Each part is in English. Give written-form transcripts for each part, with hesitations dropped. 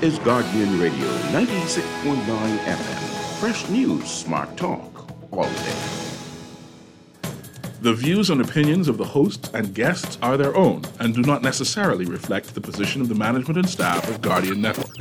is Guardian Radio 96.9 FM. Fresh news, smart talk, all day. The views and opinions of the hosts and guests are their own and do not necessarily reflect the position of the management and staff of Guardian Network.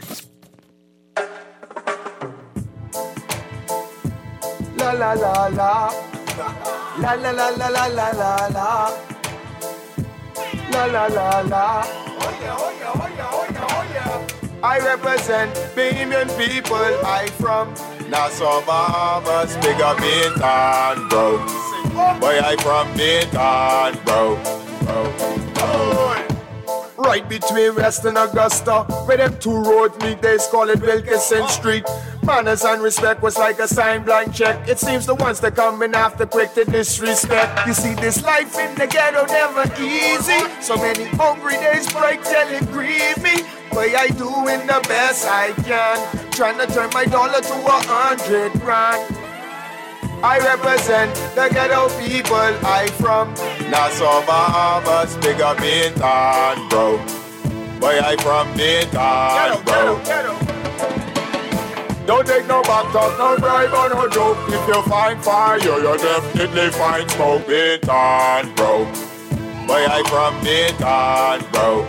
La la la la. La la la la la la la la. La la la la. Oh yeah, oh yeah, oh yeah, oh yeah, oh yeah. I represent Bahamian people. I from Nassau, Bahamas, big up Bintan, bro. Boy, I from Bintan, bro. Right between West and Augusta, where them two roads meet, they call it Wilkinson Street. Manners and respect was like a sign blank check. It seems the ones that coming after quick to disrespect. You see, this life in the ghetto never easy. So many hungry days break till it grieve me. But I doing the best I can, trying to turn my dollar to 100 grand. I represent the ghetto people. I from Nassau, Bahamas, big up Bintan, bro. Boy, I from Bintan, bro. Don't take no back talk, no bribe or no joke. If you find fire, you definitely find smoke. Bintan, bro. Boy, I from Bintan, bro.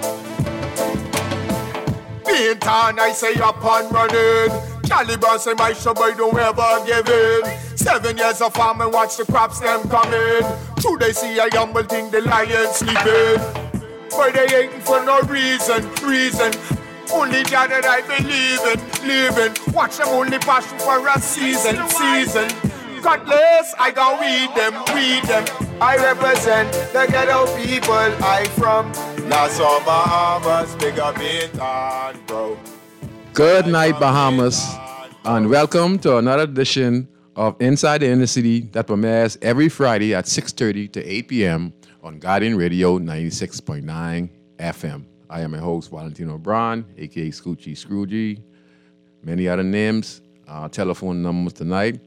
Bintan, I say up and running. Caliban say my boy don't ever give in. 7 years of farming, watch the crops them coming. True they see a humble thing, the lion sleeping. But they ain't for no reason. Only that I believe in, living. Watch them only pass for a season. Cutlass, I gon' weed them. I represent the ghetto people. I from Nassau, Bahamas, big up Bintan, bro. Good night, Bahamas, and welcome to another edition of Inside the Inner City that premieres every Friday at 6:30 to 8 p.m. on Guardian Radio 96.9 FM. I am your host, Valentino Brown, a.k.a. Scoochie Scroogey. Many other names. Telephone numbers tonight,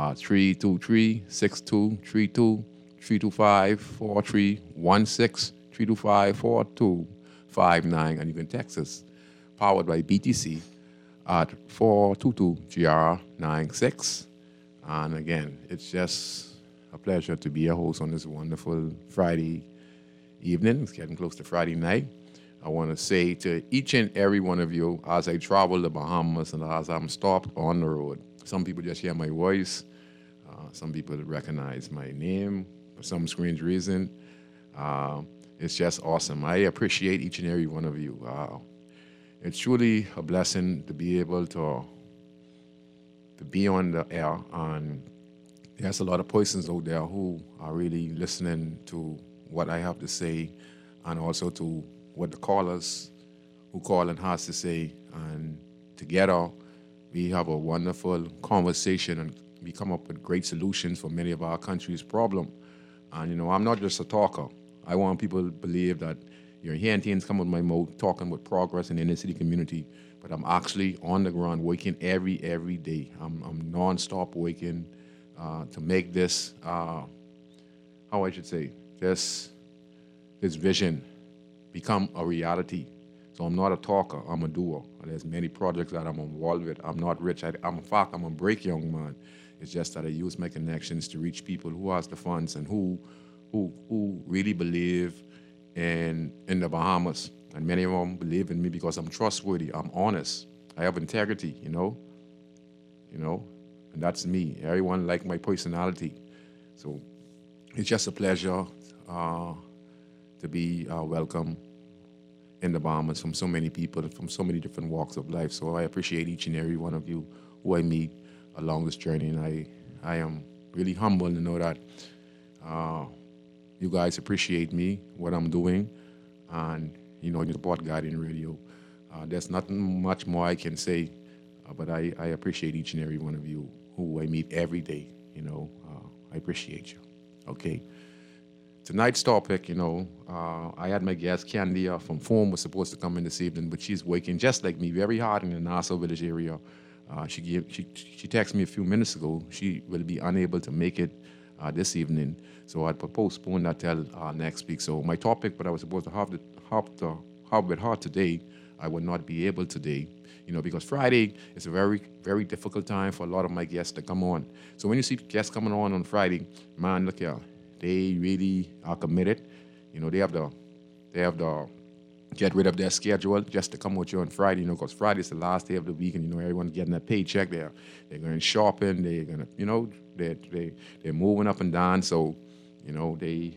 323-6232, 325-4316, 325-4259, and you can text us, powered by BTC, at 422-GR96. And again, it's just a pleasure to be a host on this wonderful Friday evening. It's getting close to Friday night. I want to say to each and every one of you, as I travel the Bahamas and as I'm stopped on the road, some people just hear my voice. Some people recognize my name for some strange reason. It's just awesome. I appreciate each and every one of you. It's truly a blessing to be able to be on the air, and there's a lot of persons out there who are really listening to what I have to say, and also to what the callers who call and has to say. And together, we have a wonderful conversation, and we come up with great solutions for many of our country's problems. And I'm not just a talker. I want people to believe that you're hearing things come out of my mouth, talking about progress in the inner city community, but I'm actually on the ground working every day. I'm non-stop working to make this, how I should say, this vision become a reality. So I'm not a talker, I'm a doer. There's many projects that I'm involved with. I'm not rich. In fact, I'm a break young man. It's just that I use my connections to reach people who has the funds and who really believe in the Bahamas. And many of them believe in me because I'm trustworthy, I'm honest, I have integrity, and that's me. Everyone like my personality. So it's just a pleasure to be welcome in the Bahamas from so many people, from so many different walks of life. So I appreciate each and every one of you who I meet along this journey, and I am really humbled to know that you guys appreciate me, what I'm doing, and you support Guardian Radio. There's nothing much more I can say, but I appreciate each and every one of you who I meet every day. I appreciate you. Okay. Tonight's topic, I had my guest Candy from FOAM was supposed to come in this evening, but she's working just like me, very hard in the Nassau Village area. She texted me a few minutes ago. She will be unable to make it this evening, so I postponed that till next week. So my topic, but I was supposed to have with her today, I will not be able today. because Friday is a very, very difficult time for a lot of my guests to come on. So when you see guests coming on Friday, man, look here, they really are committed. They have the get rid of their schedule just to come with you on Friday, because Friday is the last day of the week, and everyone's getting a paycheck. They're going shopping. They're gonna, they're moving up and down. So, it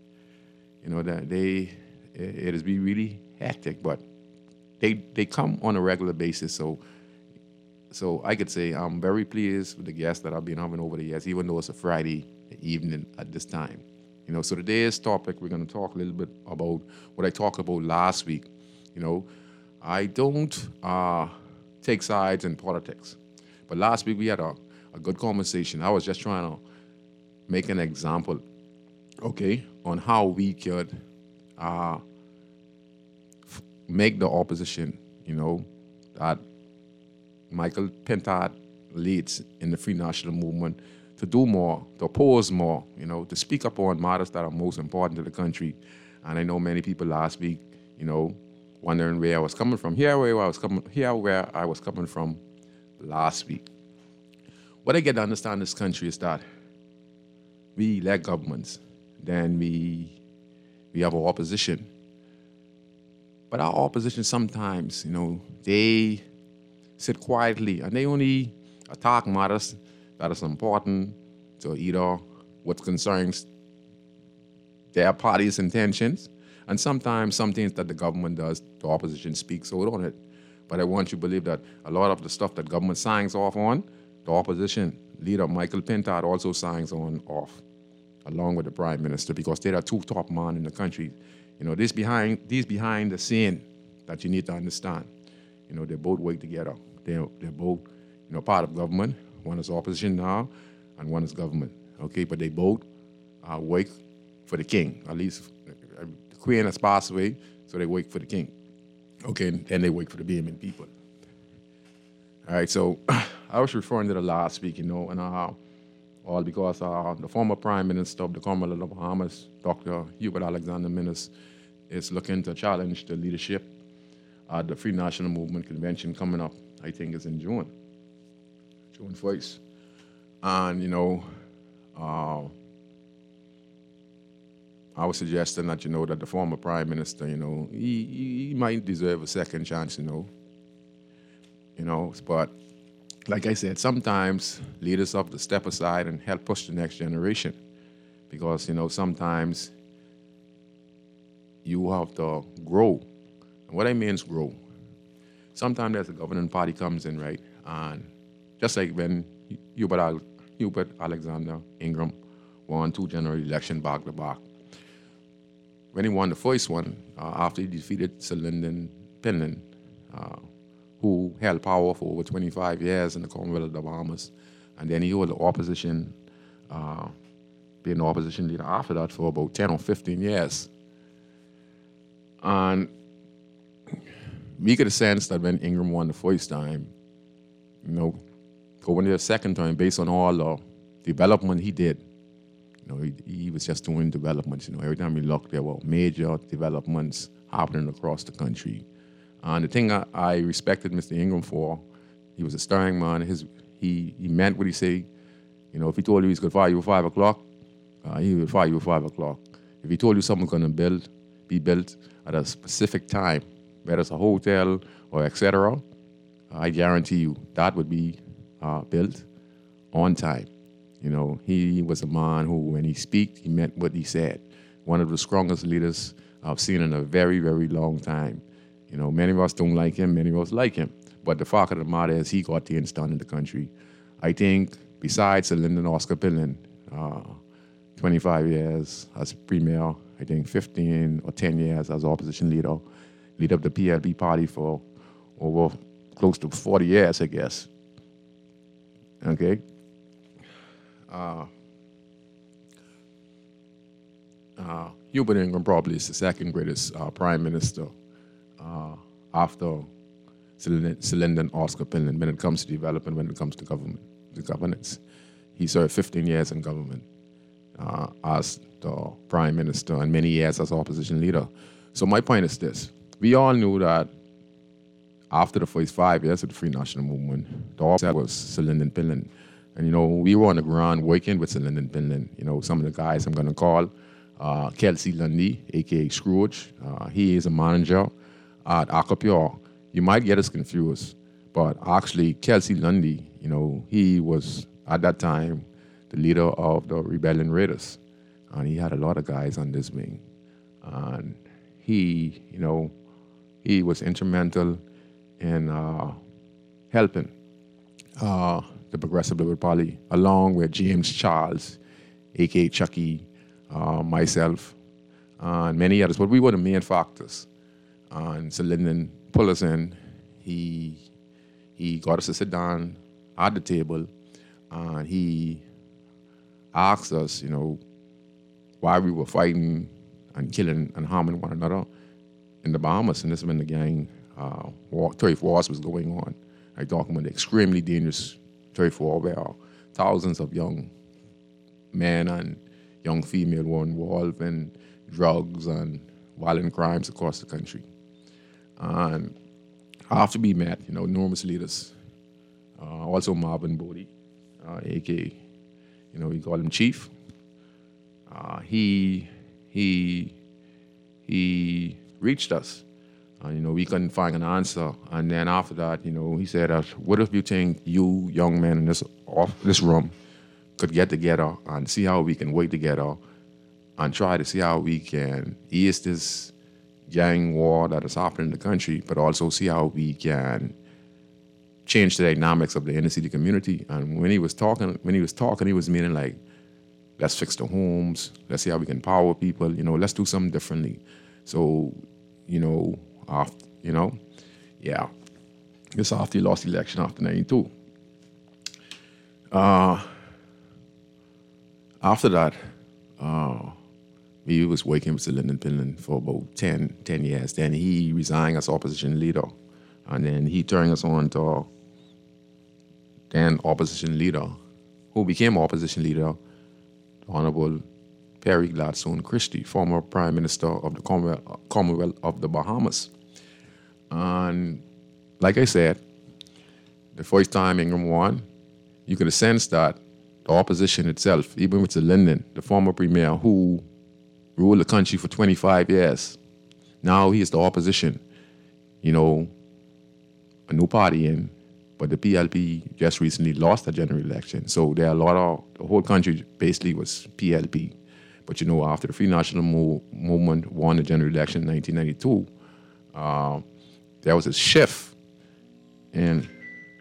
is be really hectic, but they come on a regular basis. So I could say I'm very pleased with the guests that I've been having over the years, even though it's a Friday evening at this time. So today's topic, we're going to talk a little bit about what I talked about last week. I don't take sides in politics. But last week we had a good conversation. I was just trying to make an example, on how we could make the opposition, that Michael Pintard leads in the Free National Movement, to do more, to oppose more, to speak up on matters that are most important to the country. And I know many people last week, wondering where I was coming from. Here where I was coming from last week. What I get to understand in this country is that we elect governments, then we have our opposition. But our opposition sometimes, they sit quietly and they only attack matters that is important to either what concerns their party's intentions, and sometimes some things that the government does, the opposition speaks out on it. But I want you to believe that a lot of the stuff that government signs off on, the opposition leader Michael Pintard also signs on off, along with the Prime Minister, because they're the two top men in the country. These behind the scene that you need to understand. They both work together. They're both, part of government. One is opposition now, and one is government. But they both work for the king. At least the queen has passed away, so they work for the king. And they work for the Bahamian people. All right, so I was referring to the last week, and all because the former Prime Minister of the Commonwealth of the Bahamas, Dr. Hubert Alexander Minnis, is looking to challenge the leadership at the Free National Movement Convention coming up, I think is in June 1st. And, I was suggesting that, that the former Prime Minister, he might deserve a second chance, but like I said, sometimes leaders have to step aside and help push the next generation, because, sometimes you have to grow. And what I mean is grow. Sometimes there's a governing party comes in, right? And just like when Hubert Alexander Ingram won 2 general elections back to back. When he won the first one, after he defeated Sir Lynden Penland, who held power for over 25 years in the Commonwealth of the Bahamas, and then he was the opposition, being the opposition leader after that for about 10 or 15 years. And we get a sense that when Ingram won the first time, going to the second time, based on all the development he did, he was just doing developments. Every time we looked, there were major developments happening across the country. And the thing I respected Mr. Ingram for, he was a stirring man. He meant what he said. If he told you he's going to fire you at 5 o'clock, he would fire you at 5 o'clock. If he told you something's going to be built at a specific time, whether it's a hotel or etc., I guarantee you that would be built on time. He was a man who, when he speak, he meant what he said. One of the strongest leaders I've seen in a very, very long time. Many of us don't like him, many of us like him. But the fact of the matter is he got things done in the country. I think besides Lynden Oscar Penland, 25 years as premier, I think 15 or 10 years as opposition leader, lead up the PLP party for over close to 40 years, I guess. Okay? Hubert Ingram probably is the second greatest prime minister after Sir Lynden Oscar Penland when it comes to development, when it comes to governance. He served 15 years in government as the prime minister and many years as opposition leader. So my point is this. We all knew that after the first 5 years of the Free National Movement, the officer was Sir Lyndon Pinland. And, we were on the ground working with Sir Lyndon Pinland. Some of the guys I'm going to call, Kelsey Lundy, a.k.a. Scrooge. He is a manager at Acapure. You might get us confused, but actually Kelsey Lundy, he was, at that time, the leader of the Rebellion Raiders. And he had a lot of guys on this wing. And he was instrumental in helping the Progressive Liberal Party, along with James Charles, a.k.a. Chucky, myself, and many others. But we were the main factors. And so Lyndon pulled us in. He got us to sit down at the table, and he asked us, why we were fighting and killing and harming one another in the Bahamas. And this is when the gang turf wars was going on. I'm talking about the extremely dangerous turf war where thousands of young men and young female were involved in drugs and violent crimes across the country. And after we met, numerous leaders, also Marvin Bodie, a.k.a., we call him Chief. He reached us. We couldn't find an answer. And then after that, he said, what if you think you young men in this room could get together and see how we can work together and try to see how we can ease this gang war that is happening in the country, but also see how we can change the dynamics of the inner city community. And when he was talking, he was meaning like, let's fix the homes, let's see how we can empower people, let's do something differently. So, this after he lost the election after 92. After that, we was working with Sir Lyndon Pinland for about 10 years. Then he resigned as opposition leader. And then he turned us on to then opposition leader, who became opposition leader, Honorable Perry Gladstone Christie, former Prime Minister of the Commonwealth of the Bahamas. And like I said, the first time Ingram won, you could sense that the opposition itself, even with Sir Lyndon, the former premier who ruled the country for 25 years, now he is the opposition, a new party in, but the PLP just recently lost the general election. So there are the whole country basically was PLP. But after the Free National Movement won the general election in 1992, there was a shift in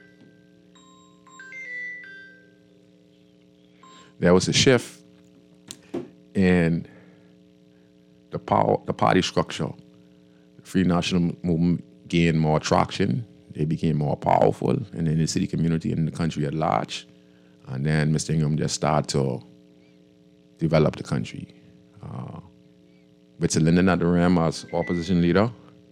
the party structure. The Free National Movement gained more traction. They became more powerful in the city community and in the country at large. And then Mr. Ingram just started to develop the country. With Sir Lyndon at the rim as opposition leader,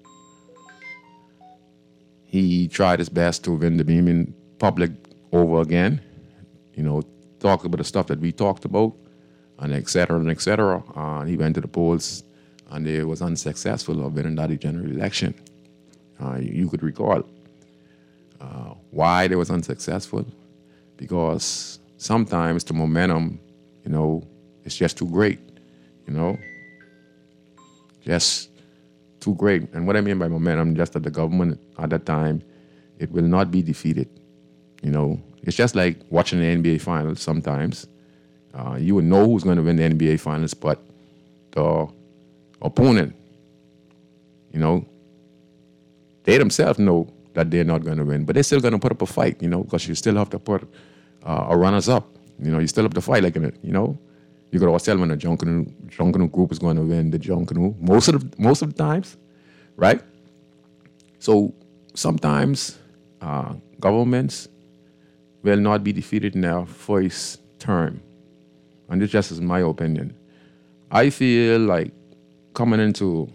he tried his best to win the Bahamian public over again, talk about the stuff that we talked about, and et cetera, and et cetera. He went to the polls, and he was unsuccessful of winning that general election. You could recall. Why they was unsuccessful? Because sometimes the momentum, it's just too great, just too great. And what I mean by momentum, just that the government at that time, it will not be defeated. It's just like watching the NBA finals sometimes. You would know who's going to win the NBA finals, but the opponent, they themselves know that they're not going to win, but they're still going to put up a fight, because you still have to put a runners up. You still have to fight like it, You could always tell when a Junkanoo group is going to win the Junkanoo most of the times, right? So sometimes governments will not be defeated in their first term, and this just is my opinion. I feel like coming into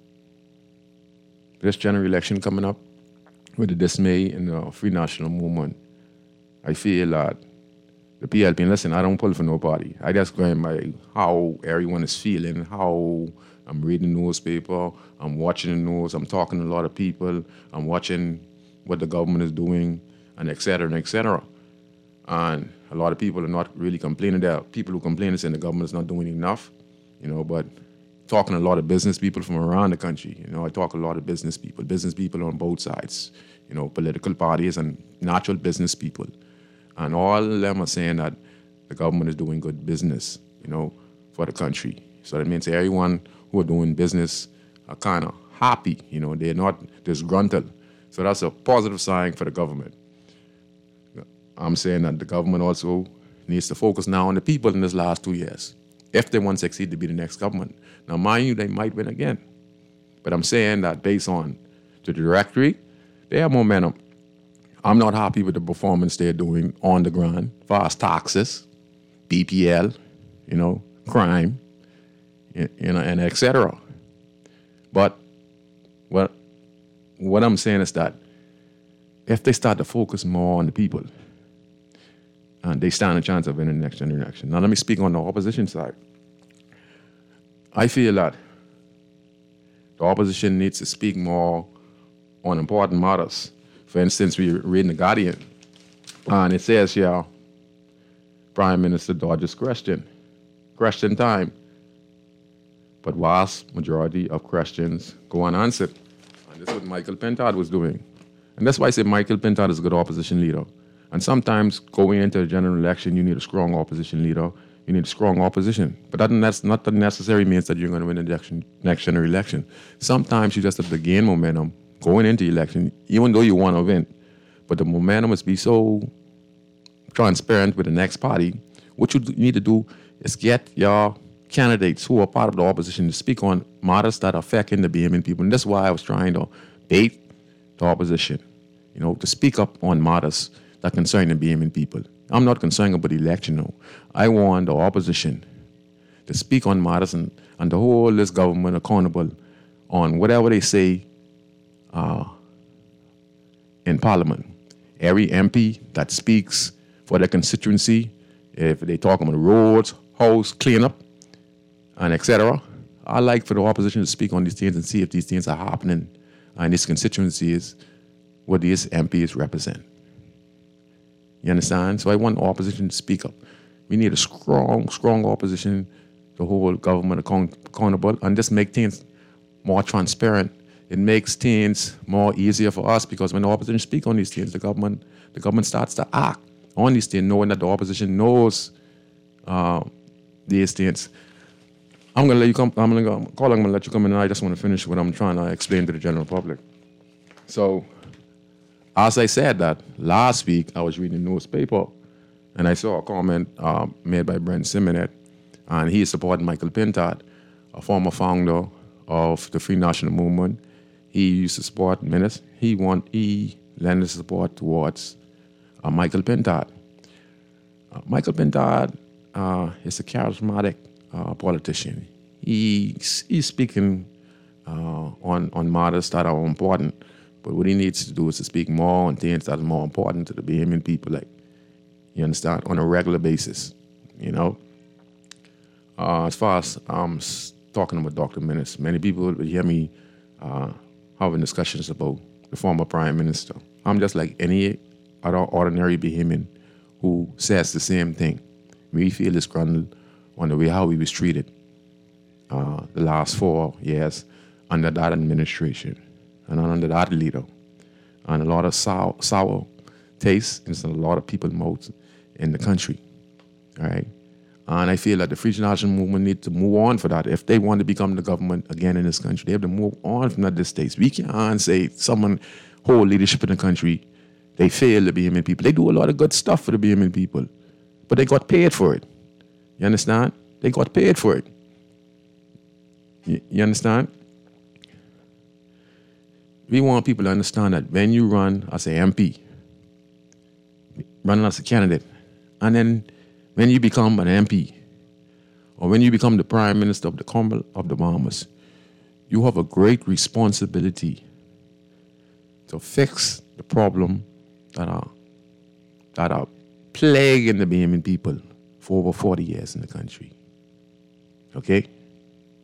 this general election coming up, with the dismay in the Free National Movement, I feel that the PLP, and listen, I don't pull for no party. I just go by how everyone is feeling, how I'm reading the newspaper, I'm watching the news, I'm talking to a lot of people, I'm watching what the government is doing, and et cetera, and et cetera. And a lot of people are not really complaining. There are people who complain and saying the government is not doing enough, but talking to a lot of business people from around the country. I talk a lot of business people on both sides, political parties and natural business people. And all of them are saying that the government is doing good business, for the country. So that means everyone who are doing business are kind of happy, they're not disgruntled. So that's a positive sign for the government. I'm saying that the government also needs to focus now on the people in this last 2 years, if they want to succeed to be the next government. Now, mind you, they might win again. But I'm saying that based on the directory, they have momentum. I'm not happy with the performance they're doing on the ground, as far as taxes, BPL, crime, and et cetera. But what I'm saying is that if they start to focus more on the people, they stand a chance of winning the next general election. Now, let me speak on the opposition side. I feel that the opposition needs to speak more on important matters. For instance, we're reading The Guardian, and it says here, Prime Minister dodges question time. But vast majority of questions go unanswered. And this is what Michael Pintard was doing. And that's why I say Michael Pintard is a good opposition leader. And sometimes going into a general election, you need a strong opposition leader. You need a strong opposition. But that's not necessarily means that you're going to win the next general election. Sometimes you just have to gain momentum going into the election, even though you want to win. But the momentum must be so transparent with the next party. What you need to do is get your candidates who are part of the opposition to speak on matters that are affecting the Bahamian people. And that's why I was trying to bait the opposition, to speak up on matters that concern the Bahamian people. I'm not concerned about the election, no. I want the opposition to speak on matters and to hold this government accountable on whatever they say in Parliament. Every MP that speaks for their constituency, if they talk about roads, house, cleanup, and etc., I like for the opposition to speak on these things and see if these things are happening in these constituencies what these MPs represent. You understand? So I want the opposition to speak up. We need a strong opposition to hold government accountable and just make things more transparent. It makes things more easier for us because when the opposition speak on these things, the government starts to act on these things, knowing that the opposition knows these things. I'm gonna let you come. I'm gonna let you come in, and I just want to finish what I'm trying to explain to the general public. So, as I said that last week, I was reading the newspaper, and I saw a comment made by Brent Simonet, and he is supporting Michael Pintard, a former founder of the Free National Movement. He used to support Menace. He lent his support towards Michael Pintard. Michael Pintard is a charismatic politician. He's speaking on matters that are important, but what he needs to do is to speak more on things that are more important to the Bahamian people, like, you understand, on a regular basis, As far as talking about Dr. Menace, many people will hear me having discussions about the former Prime Minister. I'm just like any other ordinary Bahamian who says the same thing. We feel disgruntled on the way how he was treated the last 4 years under that administration and under that leader. And a lot of sour taste in a lot of people's mouths in the country. All right? And I feel that the Free National Movement needs to move on for that. If they want to become the government again in this country, they have to move on from that stage. We can't say someone hold leadership in the country, they fail the Bahamian people. They do a lot of good stuff for the Bahamian people, but they got paid for it. You understand? They got paid for it. You understand? We want people to understand that when you run as an MP, run as a candidate, and then when you become an MP, or when you become the Prime Minister of the Commonwealth of the Bahamas, you have a great responsibility to fix the problem that are plaguing the Bahamian people for over 40 years in the country. Okay?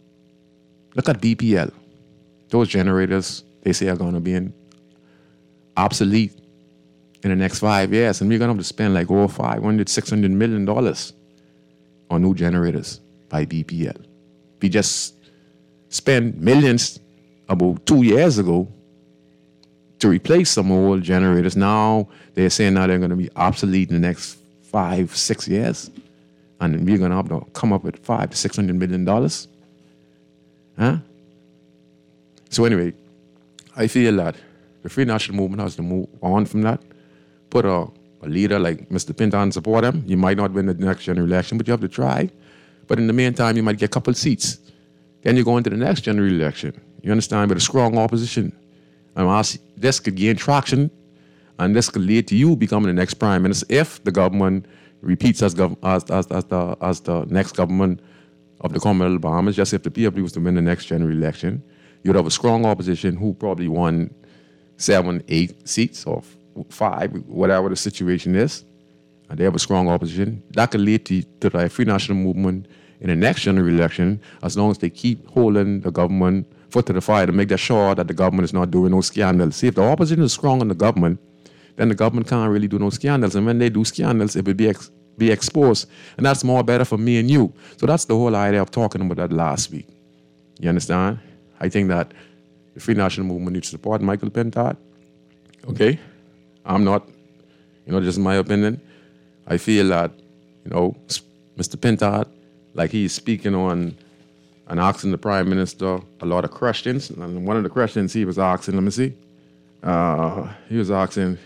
Look at BPL. Those generators, they say, are going to be in obsolete in the next 5 years, and we're going to have to spend like over $500-600 million on new generators by BPL. We just spent millions about 2 years ago to replace some old generators. Now they're saying now they're going to be obsolete in the next 5-6 years, and we're going to have to come up with $500-600 million. Huh? So anyway, I feel that the Free National Movement has to move on from that. Put a leader like Mr. Pinto and support him. You might not win the next general election, but you have to try. But in the meantime, you might get a couple of seats. Then you go into the next general election. You understand? With a strong opposition. And this could gain traction, and this could lead to you becoming the next prime minister if the government repeats as the next government of the Commonwealth of the Bahamas. Just if the PLP was to win the next general election, you'd have a strong opposition who probably won 7, 8 seats or 5, whatever the situation is, and they have a strong opposition. That could lead to the Free National Movement in the next general election, as long as they keep holding the government foot to the fire to make sure that the government is not doing no scandals. See, if the opposition is strong on the government, then the government can't really do no scandals. And when they do scandals, it will be exposed. And that's more better for me and you. So that's the whole idea of talking about that last week. You understand? I think that the Free National Movement needs to support Michael Pinto. Okay? I'm not, just my opinion. I feel that, Mr. Pinto, like he's speaking on and asking the Prime Minister a lot of questions. And one of the questions he was asking, let me see. He was asking,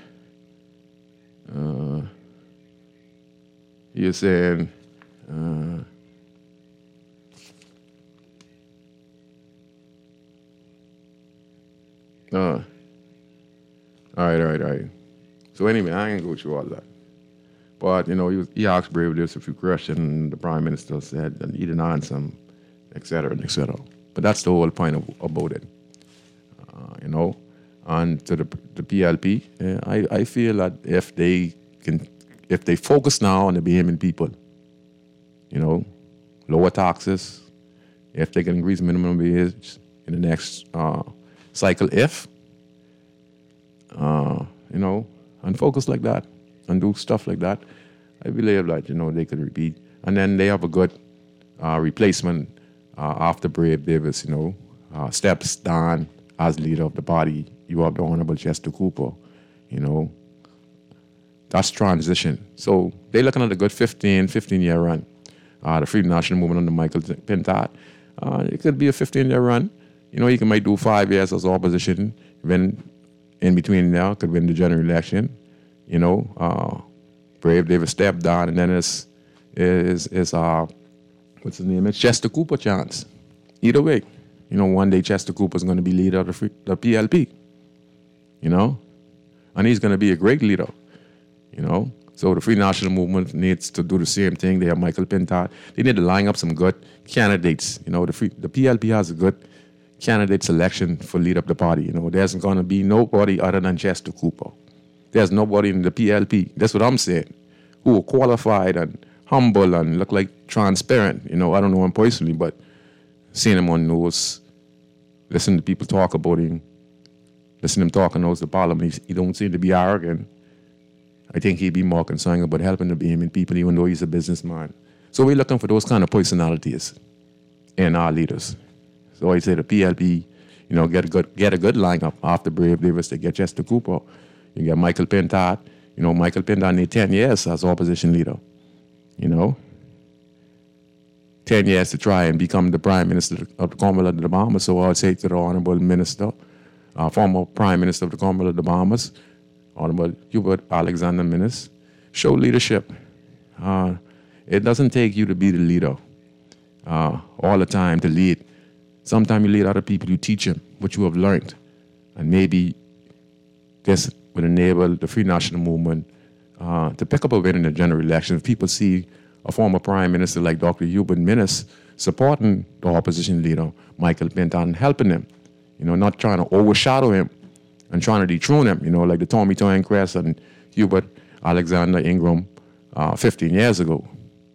he was saying, all right. So anyway, I ain't go through all that. But, he asked Brave Davis a few questions, and the Prime Minister said that he didn't answer them, et cetera, et cetera. But that's the whole point about it, And to the PLP, I feel that if they focus now on the Bahamian people, lower taxes, if they can increase minimum wage in the next cycle, and focus like that and do stuff like that, I believe that, they could repeat. And then they have a good replacement after Brave Davis, steps down as leader of the party. You have the Honorable Chester Cooper, That's transition. So they're looking at a good 15-year run. The Free National Movement under Michael Pinto. It could be a 15-year run. He might do 5 years as opposition. Then in between there, could win the general election. Brave Davis stepped down, and then is what's his name? It's Chester Cooper chance. Either way, one day Chester Cooper's going to be leader of the PLP. And he's going to be a great leader. So the Free National Movement needs to do the same thing. They have Michael Pinto. They need to line up some good candidates. The PLP has a good candidate selection for lead up the party. There's going to be nobody other than Chester Cooper. There's nobody in the PLP. That's what I'm saying. Who are qualified and humble and look like transparent. I don't know him personally, but seeing him on news, listen to people talk about him, listen to him talk on the parliament. He don't seem to be arrogant. I think he'd be more concerned about helping the Bahamian people, even though he's a businessman. So we're looking for those kind of personalities in our leaders. So I say the PLP, get a good lineup after Brave Davis. They get Chester Cooper. You get Michael Pinto. Michael Pinto need 10 years as opposition leader. 10 years to try and become the Prime Minister of the Commonwealth of the Bahamas. So I'd say to the Honorable Minister, former Prime Minister of the Commonwealth of the Bahamas, Honorable Hubert Alexander Minnis, show leadership. It doesn't take you to be the leader all the time to lead. Sometimes you lead other people, you teach them what you have learned. And maybe this would enable the Free National Movement to pick up a win in the general election. If people see a former Prime Minister like Dr. Hubert Minnis supporting the opposition leader, Michael Pinto, and helping him, not trying to overshadow him and trying to dethrone him, like the Tommy Toencrest and Hubert Alexander Ingram 15 years ago.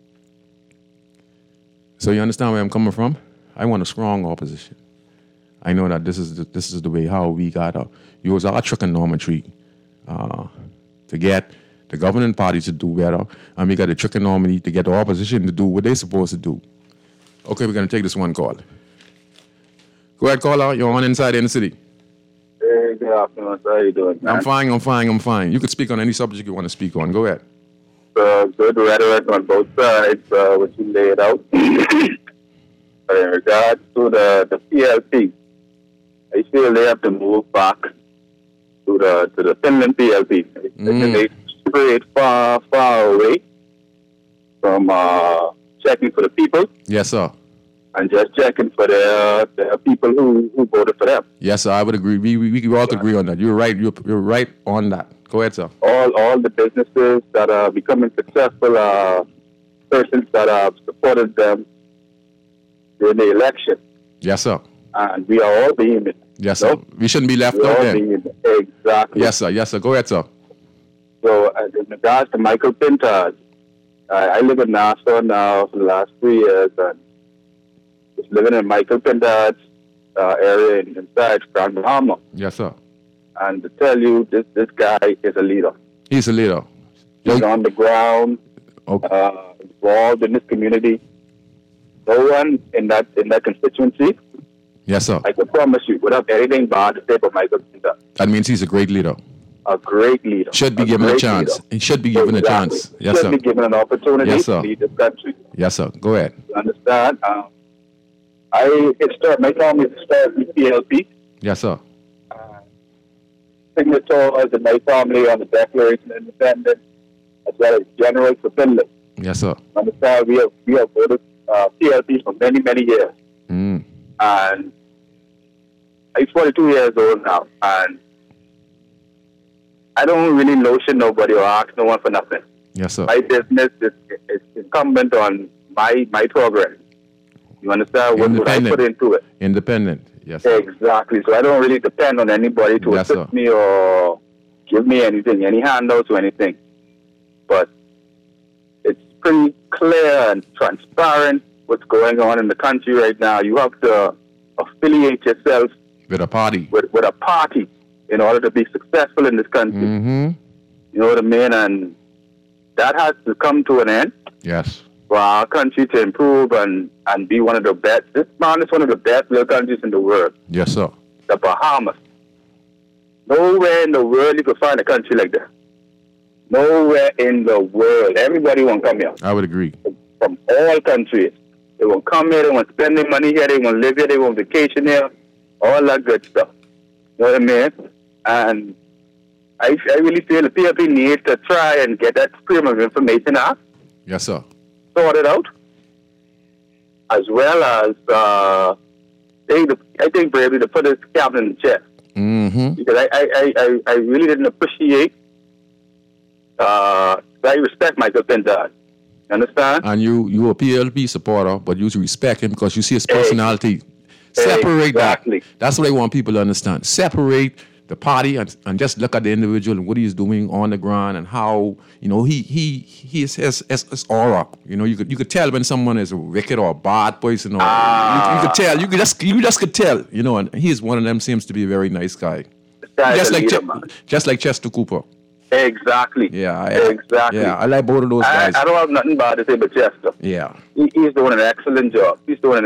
So you understand where I'm coming from? I want a strong opposition. I know that this is the way how we got to use our trigonometry to get the governing party to do better, and we got the trichonomy to get the opposition to do what they're supposed to do. Okay, we're going to take this one call. Go ahead, caller. You're on Inside in the City. Hey, good afternoon. How you doing, man? I'm fine. You could speak on any subject you want to speak on. Go ahead. Good rhetoric on both sides, what you laid out. But in regards to the PLP, I feel they have to move back to the Finland PLP. They straight far away from checking for the people. Yes, sir. And just checking for the people who voted for them. Yes, sir. I would agree. We all agree on that. You're right. You're right on that. Go ahead, sir. All the businesses that are becoming successful are persons that have supported them during the election. Yes, sir. And we are all being it. Yes, sir. We shouldn't be left out then. Exactly. Yes, sir. Yes, sir. Go ahead, sir. So, in regards to Michael Pintard, I live in Nassau now for the last 3 years, and just living in Michael Pintard's area inside Grand Bahama. Yes, sir. And to tell you, this guy is a leader. He's a leader. He's on the ground, involved in this community. No one in that constituency, yes, sir, I can promise you, would have anything bad to say about Michael Pintard. That means he's a great leader. A great leader. Should be given a chance. He should be given a chance. Yes, sir. Should be given an opportunity to lead this country. Yes, sir. Go ahead. You understand? My family started with PLP. Yes, sir. Signatories in my family on the Declaration of Independence, as well as General for Finland. Yes, sir. You understand? We have voted PLP for many years. Mm. And I'm 42 years old now, and I don't really notion nobody or ask no one for nothing. Yes, sir. My business is incumbent on my progress. You understand? What would I put into it? Independent. Yes, sir. Exactly. So I don't really depend on anybody to assist me or give me anything, any handouts or anything. But it's pretty clear and transparent what's going on in the country right now. You have to affiliate yourself with a party. With a party in order to be successful in this country. Mm-hmm. You know what I mean? And that has to come to an end. Yes. For our country to improve and be one of the best. This man is one of the best little countries in the world. Yes, sir. The Bahamas. Nowhere in the world you could find a country like that. Nowhere in the world. Everybody won't come here. I would agree. From all countries. They won't come here, they won't spend their money here, they won't live here, they won't vacation here. All that good stuff. You know what I mean? And I really feel the PLP needs to try and get that stream of information out. Yes, sir. Sort it out. As well as, I think bravely to put his cabinet in check. Mm-hmm. Because I really didn't appreciate, I respect Michael Pintard. You understand? And you a PLP supporter, but you respect him because you see his personality. Separate exactly. that. That's what I want people to understand. Separate the party and just look at the individual and what he's doing on the ground and how, you know, he is his aura. You know, you could tell when someone is a wicked or a bad person, or you could tell. You just could tell. You know, and he's one of them. Seems to be a very nice guy. Just like Chester Cooper. Exactly. Yeah. Exactly. Yeah, I like both of those guys. I don't have nothing bad to say about Chester. Yeah. He's doing an excellent job.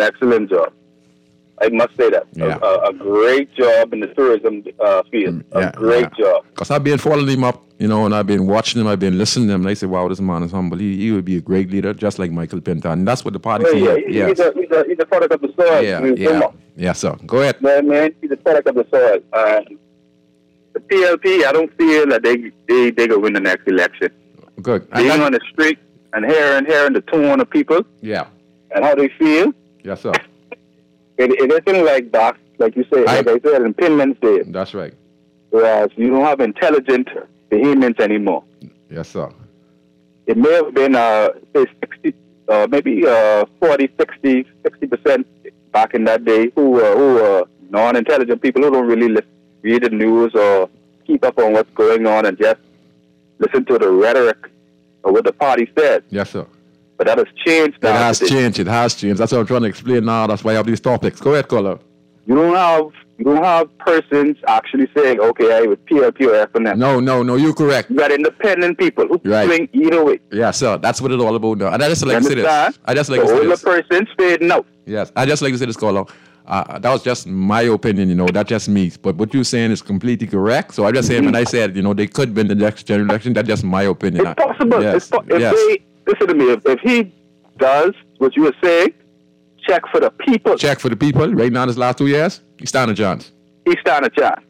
I must say that. Yeah. A great job in the tourism field. A great job. Because I've been following him up, you know, and I've been watching him, I've been listening to him, and I say, wow, this man is humble. He would be a great leader, just like Michael Pintard. And that's what the party He's a product of the soil. Yeah, sir. Go ahead. No, man, he's a product of the soil. The PLP, I don't feel that they can win the next election. Good. Being on the street and hearing the tone of people. Yeah. And how they feel. Yes, sir. It isn't like that, like you say, like I said in Finland's day. That's right. Whereas you don't have intelligent vehemence anymore. Yes, sir. It may have been, say, 60, maybe 40, 60% back in that day who were non-intelligent people who don't really read the news or keep up on what's going on and just listen to the rhetoric of what the party said. Yes, sir. But that has changed now. It has changed. That's what I'm trying to explain now. That's why I have these topics. Go ahead, caller. You don't You don't have persons actually saying, okay, I was PLP or FNM. No, you're correct. You got independent people who Right. swing either way. Yeah, sir. That's what it's all about now. And I just like You to say this. understand? I just like the to say older this. person fading out. Yes, I just like to say this, caller. That was just my opinion, that's just me. But what you're saying is completely correct. So I just saying when I said, they could win the next general election, that's just my opinion. It's possible. Yes, If they, listen to me, if he does what you were saying, check for the people. Check for the people. Right now, this last 2 years, he stand a chance. He stand a chance.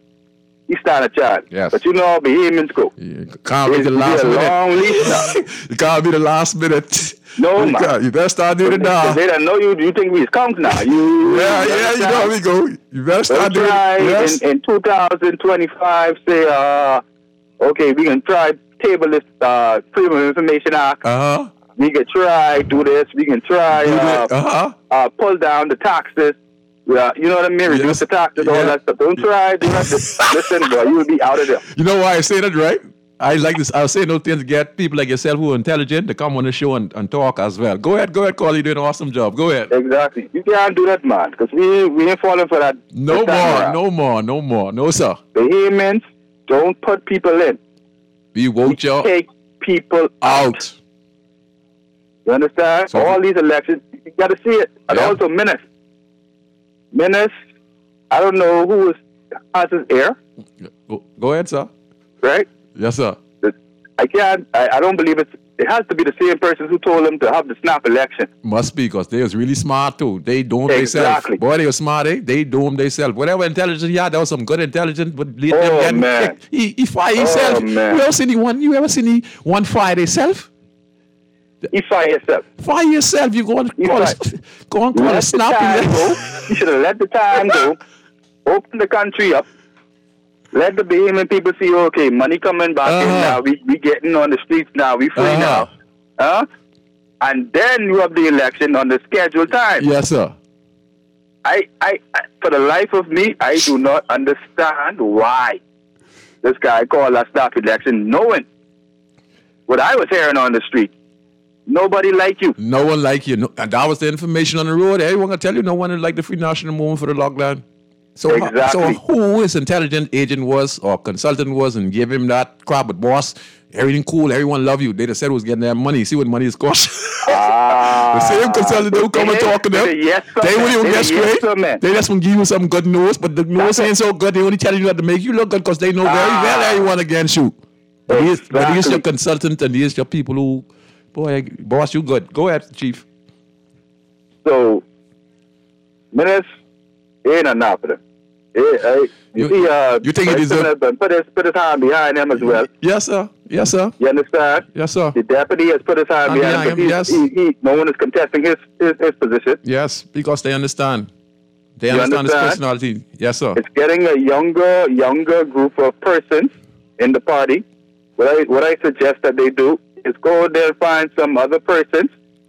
Yes. But you know how Bahamians go. Yeah, can't be It's the last a minute. long leash now. It can't be the last minute. No, you man. can't. You better start doing it now. They don't know you. You think we skunk now? You Yeah, you know how we go. You better start Don't doing try it. Yes. in 2025, say, okay, we can try table this Freedom of Information Act. Uh-huh. We can try do this. We can try pull down the taxes. You know what I mean? Reduce the taxes, all that stuff. Don't try. Do not listen, bro. You will be out of there. You know why I say that, right? I like this. I was saying those things to get people like yourself who are intelligent to come on the show and talk as well. Go ahead, Carl. You're doing an awesome job. Go ahead. Exactly. You can't do that, man, because we ain't falling for that. No more. No, sir. Bahamians don't put people in. We vote you Take people out. You understand? So- All these elections, you got to see it. And Yeah. also Menace, I don't know who has his ear, Go ahead, sir. right? Yes, sir. I don't believe it has to be the same person who told him to have the snap election. Must be, because they was really smart too. They dome themselves. Exactly. Boy, they were smart, eh? They dome themselves. Whatever intelligence he had, there was some good intelligence, but man. He fired himself. man. You ever seen he one fire himself? He fired himself. Fire yourself. You go and call fired. a Let the snap time election. go. You should have let the time go. Open the country up. Let the Bahamian people see, okay, money coming back in now. We getting on the streets now. We free now. And then you have the election on the scheduled time. Yes, sir. I, for the life of me, I do not understand why this guy called a staff election, knowing what I was hearing on the street. Nobody like you. No one like you. No, and that was the information on the road. Everyone can tell you no one like the Free National Movement for the lockdown. So, Exactly. so who his intelligent agent was or consultant was and gave him that crap, but boss, everything cool, everyone love you. They just said it was getting their money. See what money is cost. The same consultant who come and talk to them. Yes, sir, They won't even man. get Yes, straight. sir, man. They just want to give you some good news, but the news ain't so good. They only tell you that to make you look good because they know very well everyone against you. But he is Exactly. your consultant and he is your people who, boy, boss, you good. Go ahead, Chief. So, Menace ain't enough for them. You think it is put his hand behind him as well. Yes, sir. Yes, sir. You understand? Yes, sir. The deputy has put his hand behind him. yes. No one is contesting his position. Yes, because they understand. They You understand his understand? personality. Yes, sir. It's getting a younger group of persons in the party. What I suggest that they do is go there and find some other persons,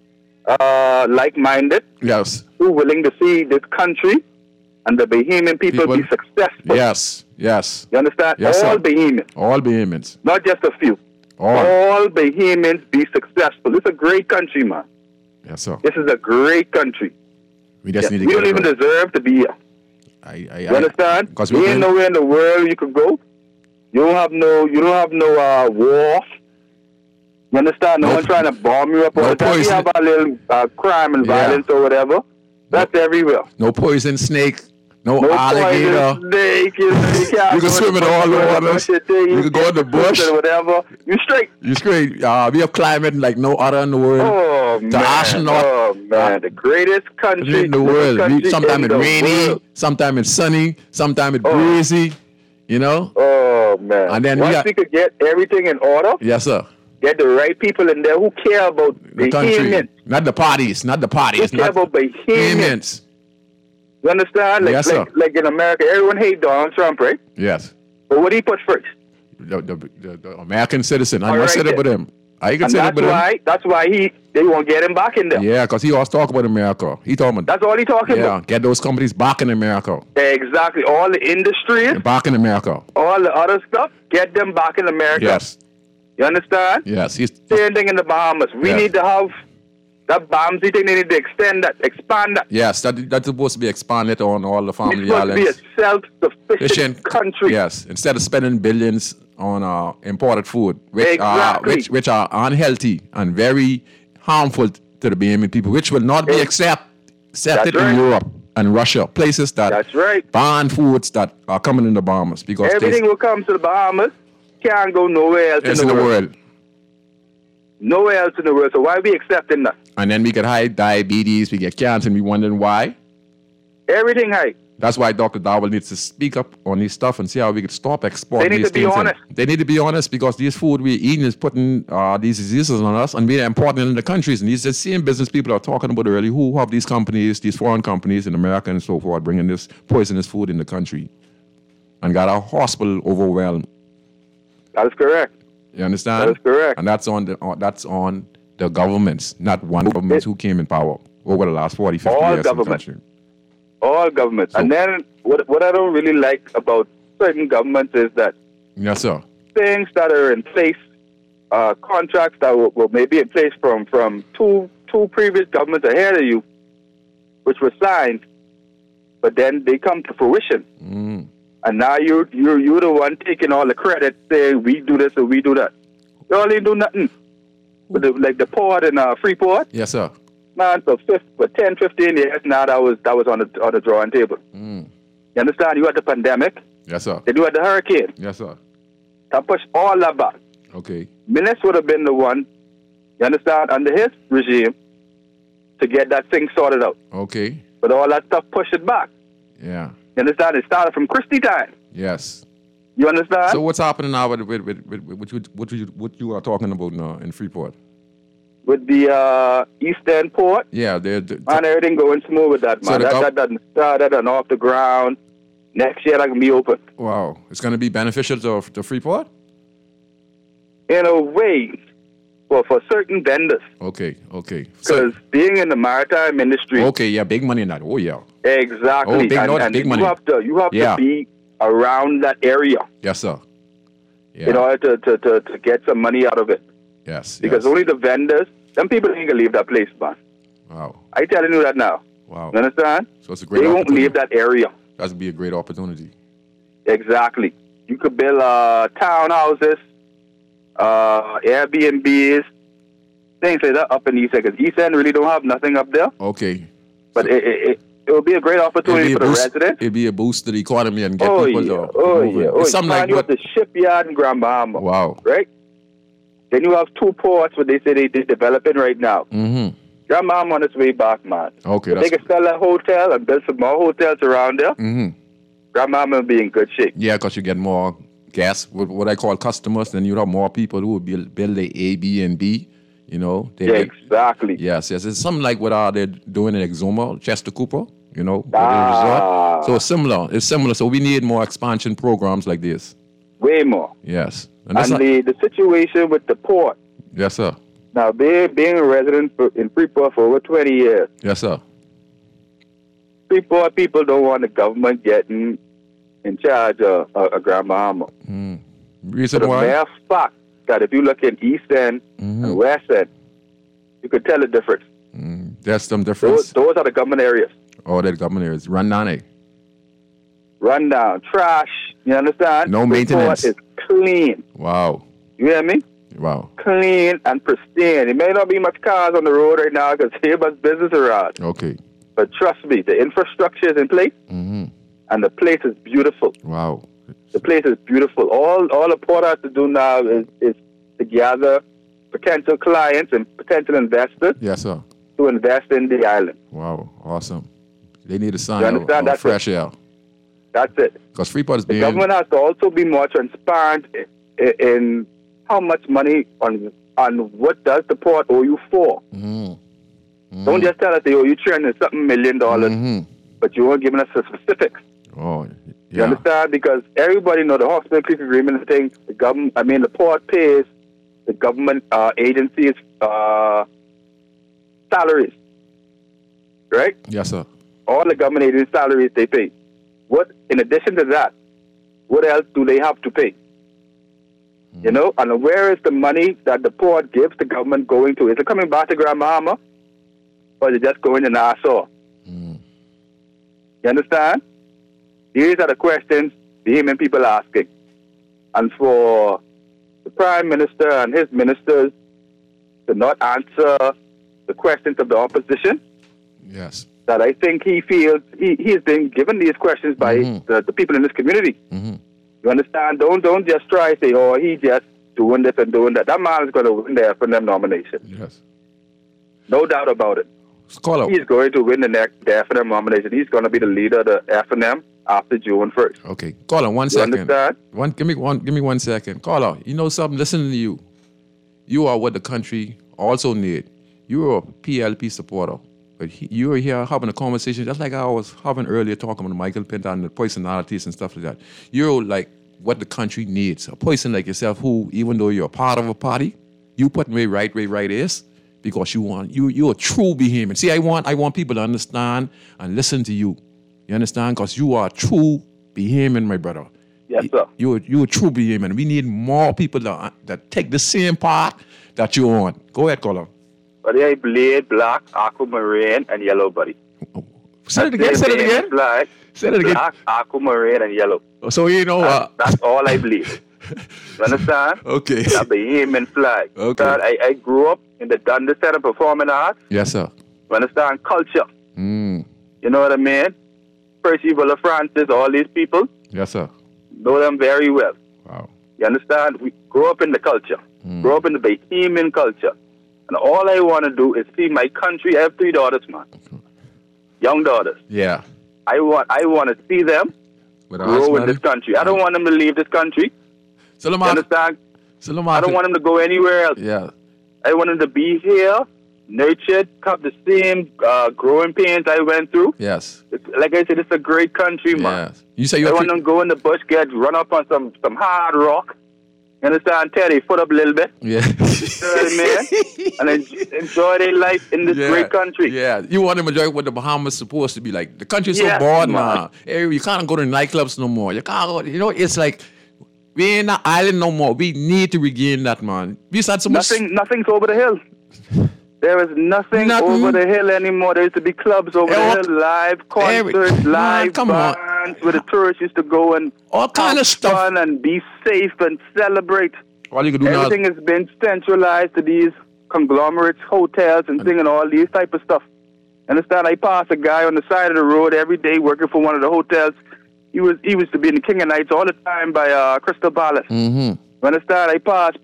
like-minded, Yes. who are willing to see this country and the Bahamian people be successful. Yes. Yes. You understand? Yes, All sir. Bahamians, All Bahamians. not just a few. All Bahamians be successful. This is a great country, man. Yes, sir. This is a great country. We just need to We get don't it even right. deserve to be here. You understand? Because We ain't nowhere in the world you could go. You don't have no war. You understand? No one trying to bomb you up all the time. We poison. have our little crime and Yeah. violence or whatever. That's everywhere. No poison snake. No, No alligator. poison snake. You can't You can go swim in the all the bush, waters. you You can go in the bush. or whatever. You straight. You straight. We have climate like no other in the world. Oh man. astronaut. Oh man. The greatest country In the world. country Sometimes in it's the rainy. world. Sometimes it's sunny. Sometimes it's breezy. You know? Oh man. And then once we could get everything in order, Yes, sir. get the right people in there who care about The country. Bahamians. Not the parties. Not the Who parties. care Not about Bahamians. Bahamians. You understand? Yes, sir. Like in America, everyone hate Donald Trump, right? Yes. But what he put first? The American citizen. I All must right say that then. with him. I can And say that with him. that's why they won't get him back in there. Yeah, because he always talk about America. He told me. That's all he talking Yeah, about. get those companies back in America. Exactly. All the industries, Back in America. all the other stuff, get them back in America. Yes. You understand? Yes. He's Same thing in the Bahamas. We Yes. need to have That Barmsey thing, they need to expand that, expand that. Yes, that's supposed to be expanded on all the It's family supposed to be a islands. self-sufficient country. Yes, instead of spending billions on imported food, Exactly. which are unhealthy and very harmful to the BME people, which will not be accepted That's right. in Europe and Russia, places that That's right. ban foods that are coming in the Bahamas because Everything will come to the Bahamas. Can't go nowhere else it's in the world. Nowhere else in the world. So why are we accepting that? And then we get high diabetes, we get cancer, and we wondering why. Everything high. That's why Dr. Dowell needs to speak up on this stuff and see how we could stop exporting They need these to be things. honest. They need to be honest because this food we're eating is putting these diseases on us and we're importing in the countries. And these the same business people are talking about earlier who have these companies, these foreign companies in America and so forth, bringing this poisonous food in the country and got our hospital overwhelmed. That is correct. You understand? That is correct. And that's on the governments, not one government who came in power over the last 40, 50 All years in the governments. country. All governments. So- And then what I don't really like about certain governments is that Yes, sir. things that are in place, contracts that were maybe in place from two previous governments ahead of you, which were signed, but then they come to fruition. Mm. And now you're the one taking all the credit, saying we do this or we do that. You all ain't do nothing. But like the port in Freeport, Yes, sir. man, for 10, 15 years now, that was on the drawing table. Mm. You understand? You had the pandemic, Yes, sir. then you had the hurricane. Yes, sir. That pushed all that back. Okay. Minutes would have been the one, you understand, under his regime, to get that thing sorted out. Okay. But all that stuff pushed it back. Yeah. You understand? It started from Christie time. Yes. You understand? So what's happening now with what you are talking about now in Freeport? With the Eastern Port, Yeah, man, everything going smooth with that, So man. the That doesn't start, that done off the ground. Next year, that can be open. wow, it's going to be beneficial to Freeport. In a way, well, for certain vendors. Okay. Because being in the maritime industry, okay, yeah, big money in that. Oh yeah. exactly. Oh, big and, note, and big you money. have to Yeah. be around that area Yes, sir. Yeah. in order to get some money out of it. Yes. Because yes. only the vendors, them people ain't gonna leave that place, man. Wow. I telling you that now. Wow. You understand? So it's a great They won't opportunity. leave that area. That would be a great opportunity. Exactly. You could build townhouses, Airbnbs, things like that up in East End. Because East End really don't have nothing up there. Okay. But it will be a great opportunity for the residents. It'd be a boost to the economy and get Oh, people yeah. to Oh, moving. yeah. It's something man, like you what? have the shipyard in Grand Bahama. Wow. Right? Then you have two ports where they say they're developing right now. Mm-hmm. Grand Bahama on its way back, man. Okay. If they can sell that hotel and build some more hotels around there, Mm-hmm. Grand Bahama will be in good shape. Yeah, because you get more guests, what I call customers, then you have more people who will build a A, B, and B. You know, they Yeah, get- exactly. Yes. It's something like what they're doing in Exuma, Chester Cooper. You know, Ah. so it's similar. So we need more expansion programs like this. Way more. Yes. And that's not- the situation with the port. yes, sir. Now, being a resident in Freeport for over 20 years, Yes, sir. Freeport people don't want the government getting in charge of Grand Bahama. Reason The why? mere fact that if you look in East End and West End, you could tell the difference. There's some difference. Those are the government areas. Oh, that government areas. Run down, eh? Run down, trash, you understand? No maintenance. Freeport is clean. Wow. You hear me? Wow. Clean and pristine. It may not be much cars on the road right now because here much business around. Okay. But trust me, the infrastructure is in place, and the place is beautiful. Wow. The place is beautiful. All the port has to do now is to gather potential clients and potential investors Yes, sir. to invest in the island. Wow. Awesome. They need a sign You of understand? That's fresh air. That's it. Because Freeport is The being... government has to also be more transparent in how much money on what does the port owe you for. Don't just tell us they owe you $300-something million, but you weren't giving us the specifics. Oh, You yeah. understand? Because everybody know the Hospital Creek Agreement thing. The port pays the government agencies salaries, right? Yes, sir. All the government agency salaries they pay. What, in addition to that, what else do they have to pay? You know, and where is the money that the port gives the government going to? Is it coming back to Grand Bahama? or is it just going to Nassau? You understand? These are the questions the Yemen people are asking. And for the Prime Minister and his ministers to not answer the questions of the opposition, Yes. that I think he feels he has been given these questions by the people in this community. You understand? Don't just try to say, oh, he just doing this and doing that. That man is going to win the F&M nomination. Yes. No doubt about it. Call out. He's going to win the F&M nomination. He's going to be the leader of the F&M after June 1st. Okay. Call on 1 You second. understand? Give me 1 second. Call out. You know something? Listen to you. You are what the country also need. You're a PLP supporter. But you are here having a conversation just like I was having earlier talking with Michael Pinta and the personalities and stuff like that. You're like what the country needs. A person like yourself who, even though you're a part of a party, you put where right is because you're a true Bahamian. See, I want people to understand and listen to you. You understand? Because you are a true Bahamian, my brother. Yes, sir. You're a true Bahamian. We need more people that take the same path that you're on. Go ahead, caller. But I bleed black, aquamarine, and yellow, buddy. Say it again. Black, Say it again. Black, aquamarine, and yellow. So you know That's all I bleed. You understand? Okay. That's the Yemen flag. Okay. But I grew up in the Dundas Center Performing Arts. Yes, sir. You understand? Culture. Mm. You know what I mean? Percival Francis, all these people, Yes, sir. know them very well. Wow. You understand? We grew up in the culture. Grew up in the Bahamian culture. And all I want to do is see my country. I have 3 daughters, man. Young daughters. Yeah. I want to see them grow in this country. I don't want them to leave this country. So You understand? I don't want them to go anywhere else. Yeah. I want them to be here, nurtured, have the same growing pains I went through. Yes. Like I said, it's a great country, man. Yes. You say I you're want them to go in the bush, run up on some hard rock. You understand? Tear their foot up a little bit. Yeah. You know what I mean? And enjoy their life in this great country. Yeah. You want to enjoy what the Bahamas supposed to be like. The country's so Yes, bored man. now. You can't go to nightclubs no more. You can't go, it's like we ain't an island no more. We need to regain that, man. We had so much. Nothing's over the hill. There is nothing over the hill anymore. There used to be clubs over the hill, live concerts, live bands where the tourists used to go and all kind of stuff, fun and be safe and celebrate. All you can do Everything has been centralized to these conglomerates, hotels, and thing and all these type of stuff. Understand? I pass a guy on the side of the road every day working for one of the hotels. He was to be in the King of Nights all the time by Crystal Palace. Mm-hmm. Understand? I pass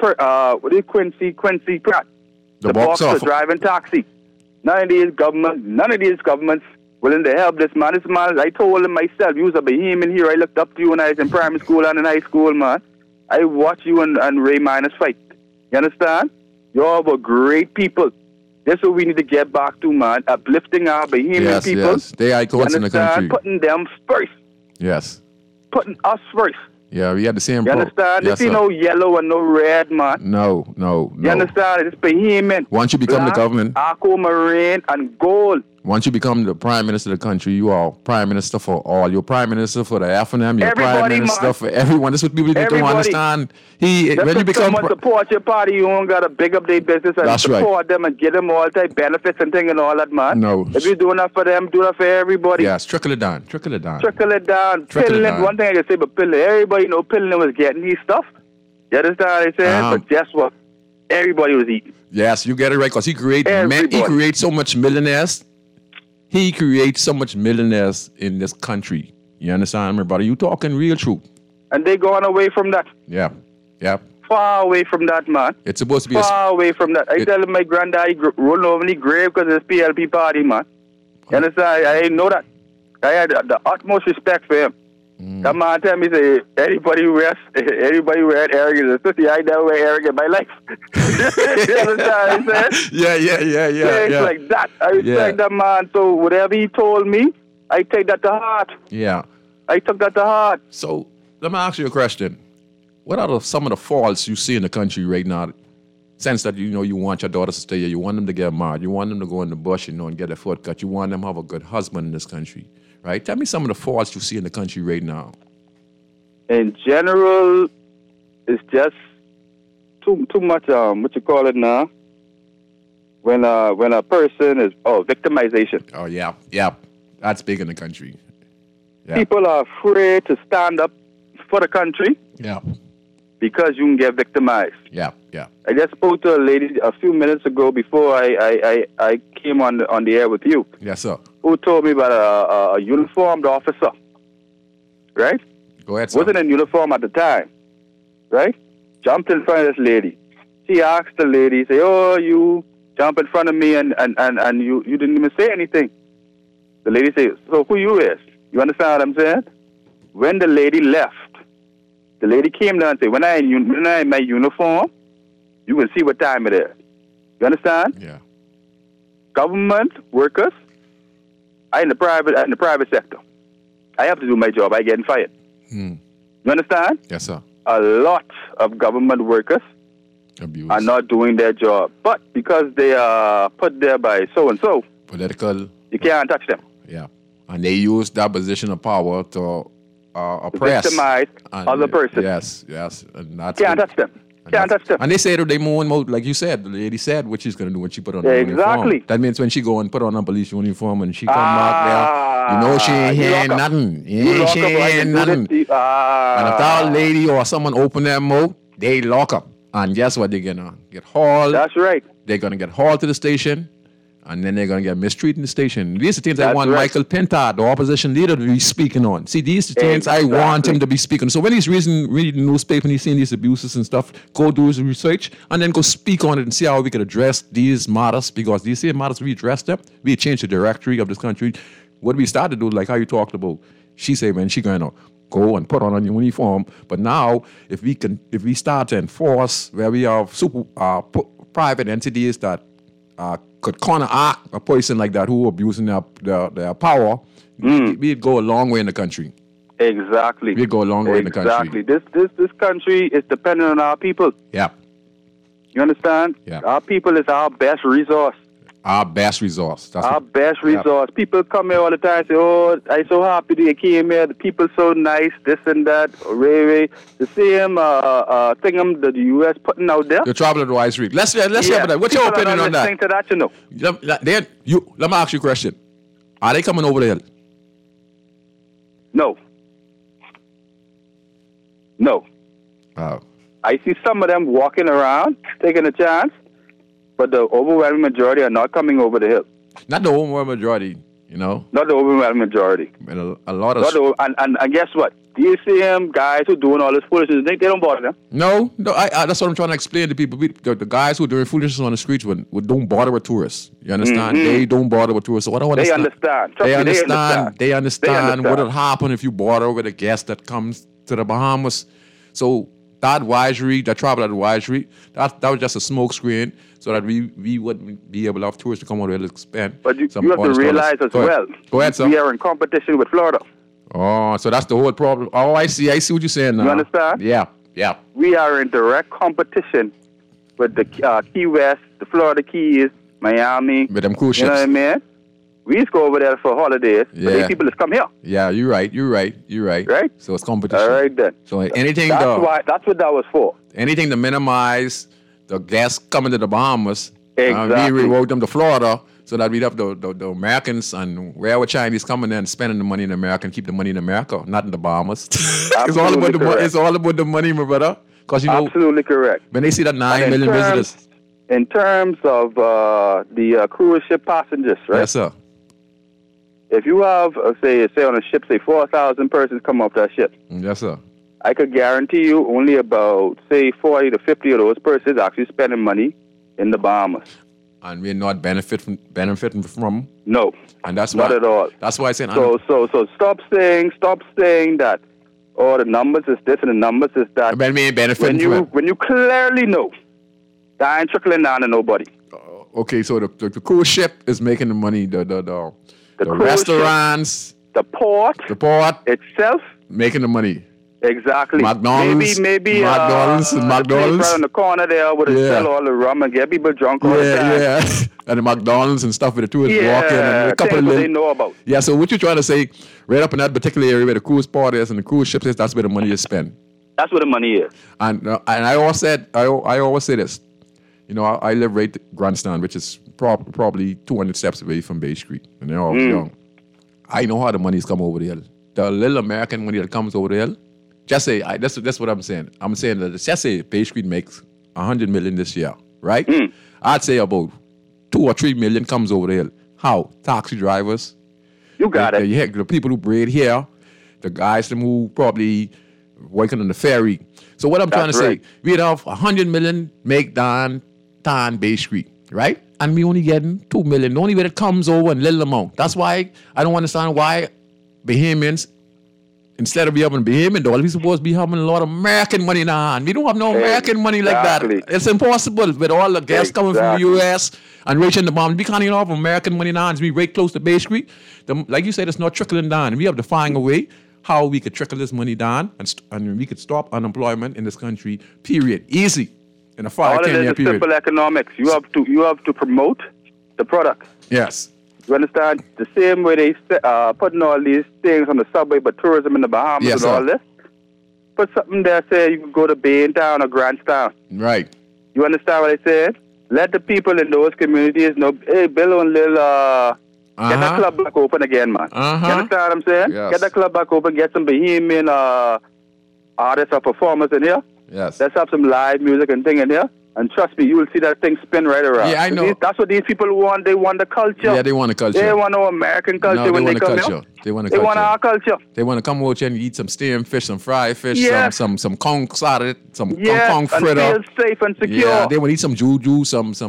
Quincy Pratt. The boxer driving taxi. None of these governments willing to help this man. This man, I told him myself, you was a Bahamian here. I looked up to you when I was in primary school and in high school, man. I watched you and Ray Minus fight. You understand? Y'all were great people. That's what we need to get back to, man. Uplifting our Bahamian people. Yes, they icons in the country. Putting them first. Yes. Putting us first. Yeah, we had the same. You understand? Yes, There's no yellow and no red, man. No. You understand? It's Bahamian. Once you become the government, aquamarine and gold. Once you become the prime minister of the country, you are prime minister for all. You're prime minister for the F&M. You're prime minister for everyone. That's what people need to understand. When you become someone support your party, you don't gotta big up their business and support them and give them all type benefits and thing and all that, man. No. If you're doing that for them, do that for everybody. Yes, trickle it down. Pilling, one thing I can say about Pilling, everybody know Pilling was getting these stuff. You understand what I'm saying? But guess what? Everybody was eating. Yes, you get it right, because he creates so much millionaires. He creates so much millionaires in this country. You understand, my brother? You talking real truth. And they gone away from that. Yeah. Far away from that, man. It's supposed to be far away from that. I tell him my granddad rolling over me grave because of this PLP party, man. You understand? I didn't know that. I had the utmost respect for him. That man tell me, say, anybody who had arrogance, especially I never wear arrogance in my life. You understand what I'm saying? Yeah. Things like that. I respect that man. So whatever he told me, I take that to heart. Yeah. I took that to heart. So let me ask you a question. What are some of the faults you see in the country right now? Sense that, you want your daughters to stay here. You want them to get married. You want them to go in the bush, and get their foot cut. You want them to have a good husband in this country. Right? Tell me some of the faults you see in the country right now. In general, it's just too much, what you call it now? when a person is victimization. Oh, yeah. That's big in the country. Yeah. People are afraid to stand up for the country Yeah. because you can get victimized. Yeah. I just spoke to a lady a few minutes ago before I came on the air with you, Yes, sir. who told me about a uniformed officer, right? Go ahead, sir. Wasn't in uniform at the time, right? Jumped in front of this lady. She asked the lady, say, "Oh, you jump in front of me and you didn't even say anything." The lady said, "So who you is?" You understand what I'm saying? When the lady left, the lady came down and said, when I in my uniform, you can see what time it is. You understand? Yeah. Government workers, I in the private sector. I have to do my job. I getting fired. You understand? Yes, sir. A lot of government workers Abuse. are not doing their job. But because they are put there by so-and-so, Political. you can't touch them. Yeah. And they use that position of power to oppress. Victimize and, other person. Yes. And that's Can't touch them. Can't touch them. And they say that they more and more, like you said, the lady said what she's going to do when she put on the Exactly. uniform. That means when she go and put on a police uniform and she come back there, you know she ain't hearing nothing. She ain't hearing nothing. And if that lady or someone open their mouth, they lock up. And guess what? They're going to get hauled. That's right. They're going to get hauled to the station. And then they're going to get mistreated in the station. These are things I want Michael Pintard, the opposition leader, to be speaking on. See, these are things I want him to be speaking on. So when he's reading the newspaper and he's seeing these abuses and stuff, go do his research and then go speak on it and see how we can address these matters. Because these same matters, we address them. We change the directory of this country. What we started to do, like how you talked about, she said, man, she going to go and put on a uniform. But now, if we start to enforce where we have private entities that could counteract a person like that who abusing their power, we'd go a long way in the country. Exactly. We'd go a long way in the country. Exactly. This country is dependent on our people. Yeah. You understand? Yeah. Our people is our best resource. Our best resource. That's our best resource. People come here all the time and say, "Oh, I'm so happy they came here. The people so nice, this and that." Ray. The same thing the U.S. putting out there. The travel advisory. Let's hear about that. What's your opinion on that? To that, you know. Let me ask you a question. Are they coming over the hill? No. Oh. I see some of them walking around, taking a chance. But the overwhelming majority are not coming over the hill. Not the overwhelming majority, you know. Not the overwhelming majority. A lot of... And guess what? These same guys who doing all this foolishness, they don't bother them. No, that's what I'm trying to explain to people. The guys who are doing foolishness on the streets don't bother with tourists. You understand? They don't bother with tourists. So what I want to understand. They understand what will happen if you bother with a guest that comes to the Bahamas. So that advisory, that travel advisory, that was just a smoke screen so that we wouldn't be able to have tourists to come over and spend. But you have to realize as well, Go ahead, sir. We are in competition with Florida. Oh, so that's the whole problem. Oh, I see what you're saying now. You understand? Yeah. We are in direct competition with the Key West, the Florida Keys, Miami. With them cruise ships. You know what I mean? We used to go over there for holidays, but these people just come here. Yeah, you're right. Right? So it's competition. All right, then. So anything... That's what that was for. Anything to minimize the guests coming to the Bahamas. Exactly. We reward them to Florida so that we'd have the Americans and wherever Chinese coming in and spending the money in America and keep the money in America, not in the Bahamas. It's all about the money. It's all about the money, my brother. Because you know... Absolutely correct. When they see that 9 million visitors... In terms of the cruise ship passengers, right? Yes, sir. If you have, say on a ship, say 4,000 persons come off that ship. Yes, sir. I could guarantee you only about, say, 40 to 50 of those persons actually spending money in the Bahamas. And we're not benefiting from? No. And that's not why, at all. That's why I said... So stop saying that, the numbers is this and the numbers is that. When we ain't benefiting from it. When you clearly know that ain't trickling down to nobody. Okay, so the cruise ship is making the money, the restaurants, ship, the port itself making the money. Exactly. McDonald's, maybe McDonald's right on the corner there where they sell all the rum and get people drunk all the time. Yeah, and the McDonald's and stuff where the tourists walk in and a couple of they know about. Yeah, so what you're trying to say, right up in that particular area where the cruise port is and the cruise ships is, that's where the money is spent. That's where the money is. And I always say this. You know, I live right Grandstand, which is probably 200 steps away from Bay Street, and they're all young. I know how the money's come over the hill. The little American money that comes over the hill. Just say that's what I'm saying. I'm saying that just say Bay Street makes $100 million this year, right? I'd say about 2 or 3 million comes over the hill. How? Taxi drivers. You got it. The people who braid hair, the guys who probably working on the ferry. So what I'm trying to say, we'd have 100 million make down Bay Street, right? And we only getting 2 million. The only way it comes over in little amount. That's why I don't understand why Bahamians, instead of be having Bahamian dollars, we supposed to be having a lot of American money in our hand. We don't have no American money like that. It's impossible with all the gas coming from the U.S. and reaching the bomb. We can't even have American money in our hands. We right close to Bay Street. Like you said, it's not trickling down. We have to find a way how we could trickle this money down and we could stop unemployment in this country, period. Easy. In a 5-10 year period. All it is simple economics. You have to promote the product. Yes. You understand? The same way they putting all these things on the subway, but tourism in the Bahamas all this. Put something there, say you can go to Baintown or Grantstown. Right. You understand what I said? Let the people in those communities know, hey, Bill and Lil, get that club back open again, man. You understand what I'm saying? Yes. Get that club back open, get some Bahamian artists or performers in here. Yes. Let's have some live music and thing in here. And trust me, you will see that thing spin right around. Yeah, I know. That's what these people want. They want the culture. Yeah, they want the culture. They want our American culture when they come here. They want They want our culture. They want to come out here and eat some steamed fish, some fried fish, some conch salad, some conch fritter. And feel safe and secure. Yeah, they want to eat some juju,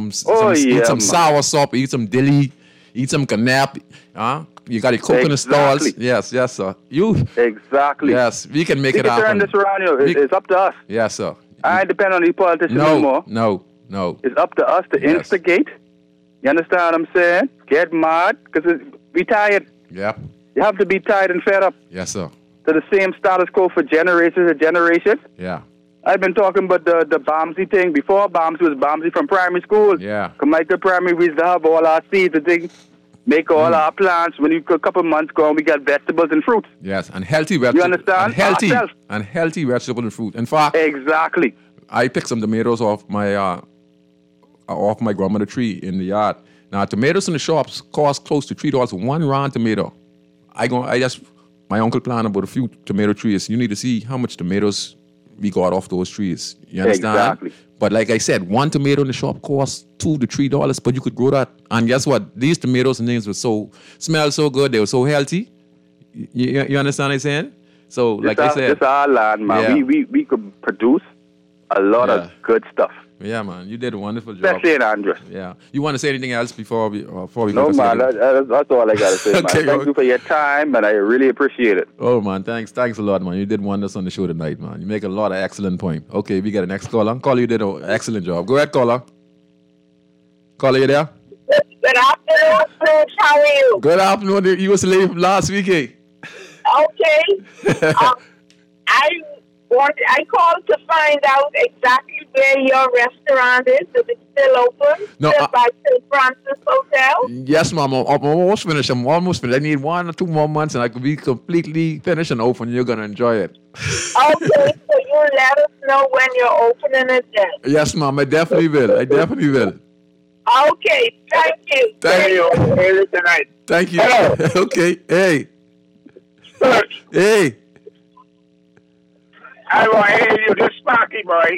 eat some sour soup, eat some dilly, eat some canap. You got your coconut stalls. Yes, sir. Exactly. Yes, we can make it happen. We can turn this around here. It's up to us. Yes, sir. I ain't depend on these politicians anymore. No. It's up to us to instigate. You understand what I'm saying? Get mad, because we tired. Yeah. You have to be tired and fed up. Yes, sir. To the same status quo for generations and generations. Yeah. I've been talking about the Bamsey thing. Before, Bamsey was Bamsey from primary school. Yeah. Michael Primary, we used to have all our seeds and things. Make all our plants. When you a couple months go, we got vegetables and fruits. Yes, and healthy vegetables. You understand? And healthy vegetables and fruit. In fact, exactly. I picked some tomatoes off my grandmother's tree in the yard. Now, tomatoes in the shops cost close to $3 for one round tomato. My uncle planted about a few tomato trees. You need to see how much tomatoes we got off those trees. You understand? Exactly. But like I said, one tomato in the shop costs $2 to $3, but you could grow that. And guess what? These tomatoes and things smell so good. They were so healthy. You understand what I'm saying? So, like I said, it's our land, man. Yeah. We could produce a lot of good stuff. Yeah, man. You did a wonderful job. Especially in Andros. Yeah. You want to say anything else before we No, man. That's all I got to say, man. Okay, Thank you for your time, and I really appreciate it. Oh, man. Thanks a lot, man. You did wonders on the show tonight, man. You make a lot of excellent point. Okay, we got a next caller. Caller, you did an excellent job. Go ahead, caller. Caller, you there? Good afternoon, folks. How are you? Good afternoon. You was late last week, eh? Okay. I called to find out exactly where your restaurant is. Is it still open? No, still by St. Francis Hotel? Yes, ma'am. I'm almost finished. I need 1 or 2 more months and I could be completely finished and open. You're going to enjoy it. Okay, so you let us know when you're opening it then. Yes, ma'am. I definitely will. Okay, thank you. Thank you. Tonight. Thank you. Hello. Okay. Hey. Hey. I want to hear you, this Sparky boy.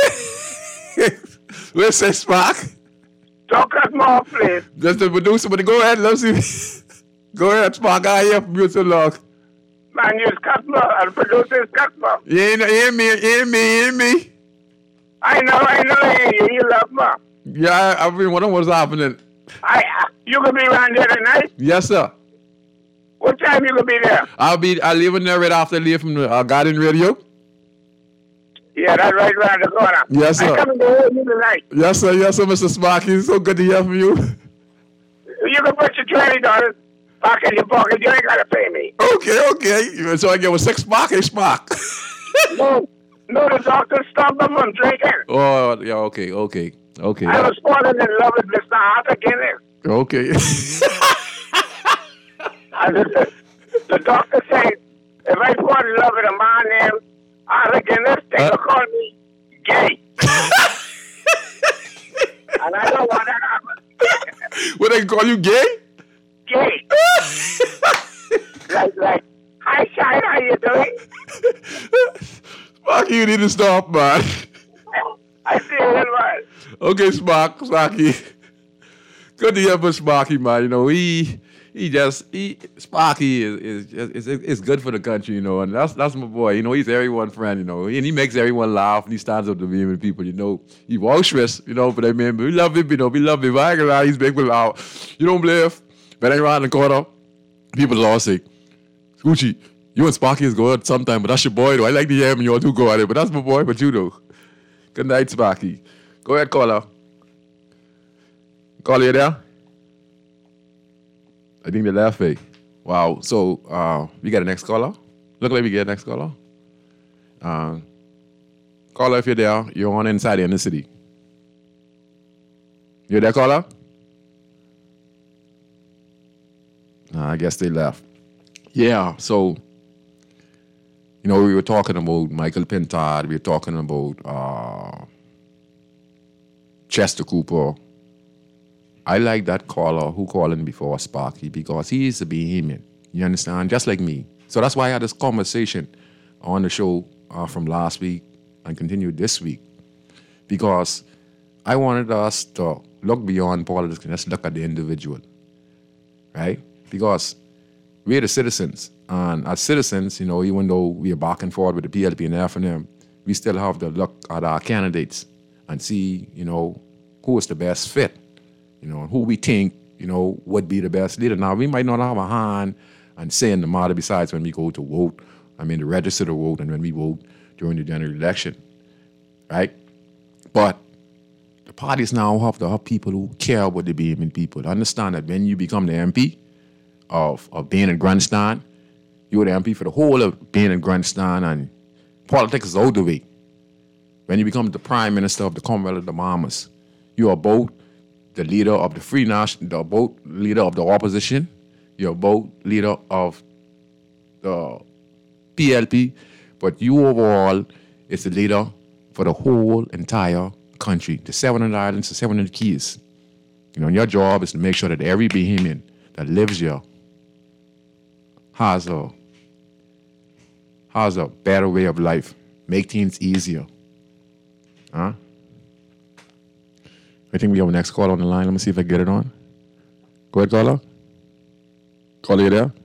Where's that Spark? Don't cut me off, please. Just the producer, but go ahead, let's see. Go ahead, Spark. I hear from you so long. Man, you're Cutler, and the producer is Cutler. You ain't me. I know, you love me. Yeah, I mean, what was happening? You gonna be around there tonight? Yes, sir. What time you gonna be there? I'll leave in there right after I leave from the Garden Radio. Yeah, that's right around the corner. Yes, sir. I'm coming to hold you tonight. Yes, sir, Mr. Sparky. It's so good to hear from you. You can put your $20 back in your pocket. You ain't gotta pay me. Okay. So I get a $6 Spark. No, the doctor stopped them from drinking. Oh, yeah, okay. I was falling in love with Mr. Arthur Guinness. Okay. And the doctor said, if I fall in love with a man named Arthur Guinness, they will call me gay. And I don't want that to happen. What they call you, gay? Gay. like, hi, Shine, how you doing? Sparky, you need to stop, man. I see it, man. Okay, Sparky. Good to hear from Sparky, man. You know, Sparky is good for the country, you know, and that's my boy. You know, he's everyone's friend, you know, and he makes everyone laugh and he stands up to me people, you know. He boisterous, you know, but I mean, we love him, you know, we love him. I ain't gonna lie, he's big laugh. You don't believe, but ain't around the corner, people all say, Scoochie, you and Sparky is good sometime, but that's your boy though. I like to hear him and you all two go at it, but that's my boy, but you though. Good night, Sparky. Go ahead, caller. Caller, you there? I think they left, eh? Wow. So, we got a next caller? Look like we get a next caller. Caller, if you're there, you're on inside the inner city. You there, caller? I guess they left. Yeah, so, you know, we were talking about Michael Pintard. We were talking about Chester Cooper. I like that caller who called in before Sparky because he is a Bahamian. You understand? Just like me. So that's why I had this conversation on the show from last week and continued this week. Because I wanted us to look beyond politics and just look at the individual. Right? Because we're the citizens. And as citizens, you know, even though we are back and forth with the PLP and FNM, we still have to look at our candidates and see, you know, who is the best fit. You know, who we think, you know, would be the best leader. Now, we might not have a hand and say in the matter besides when we go to vote, to register to vote and when we vote during the general election, right? But the parties now have to have people who care about the Bahamian people. Understand that when you become the MP of Bain and Grandstand, you're the MP for the whole of Bain and Grandstand, and politics is out the way. When you become the Prime Minister of the Commonwealth of the Bahamas, you are both the leader of the Free Nation, both leader of the opposition, you're both leader of the PLP, but you overall is the leader for the whole entire country, the 700 islands, the 700 keys. You know, and your job is to make sure that every Bahamian that lives here has a better way of life, make things easier. Huh? I think we have a next call on the line. Let me see if I get it on. Go ahead, caller. Caller, you there?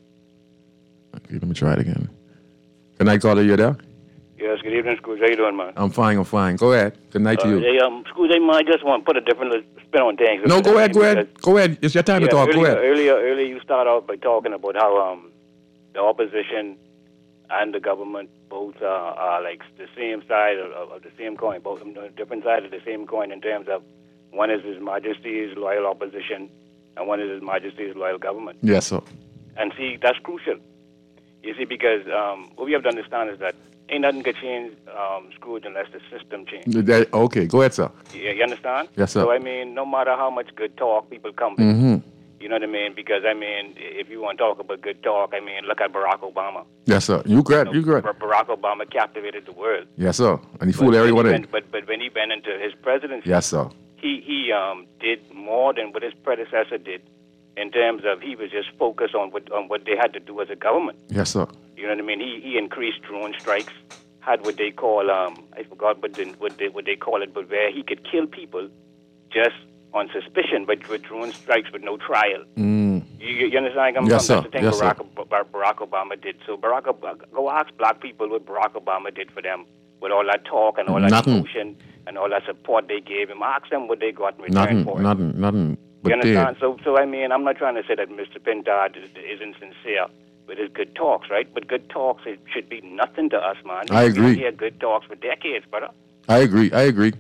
Okay, let me try it again. Good night, caller. You there? Yes, good evening, Scrooge. How you doing, man? I'm fine. Go ahead. Good night to you. Hey, Scrooge, I just want to put a different spin on things. No, go ahead. Go ahead. It's your time to talk. Go ahead. Earlier, you started out by talking about how the opposition and the government both are like the same side of the same coin, both of them different sides of the same coin in terms of one is His Majesty's loyal opposition and one is His Majesty's loyal government. Yes, sir. And see, that's crucial. You see, because what we have to understand is that ain't nothing can change, Scrooge, unless the system changes. Okay, go ahead, sir. You understand? Yes, sir. So, no matter how much good talk people come with, you know what I mean? Because, if you want to talk about good talk, look at Barack Obama. Yes, sir. You correct. Barack Obama captivated the world. Yes, sir. And he fooled everyone. But when he went into his presidency, yes, sir, he did more than what his predecessor did in terms of he was just focused on what they had to do as a government. Yes, sir. You know what I mean? He increased drone strikes, had what they call, I forgot what they call it, but where he could kill people just on suspicion, but with drone strikes with no trial. You understand? Yes, sir. That's the thing Barack Obama did. So go ask black people what Barack Obama did for them with all that talk and all that emotion and all that support they gave him. Ask them what they got in return for it. Nothing. You understand? So I'm not trying to say that Mr. Pintard isn't sincere with his good talks, right? But good talks, it should be nothing to us, man. I agree. We hear good talks for decades, brother. I agree.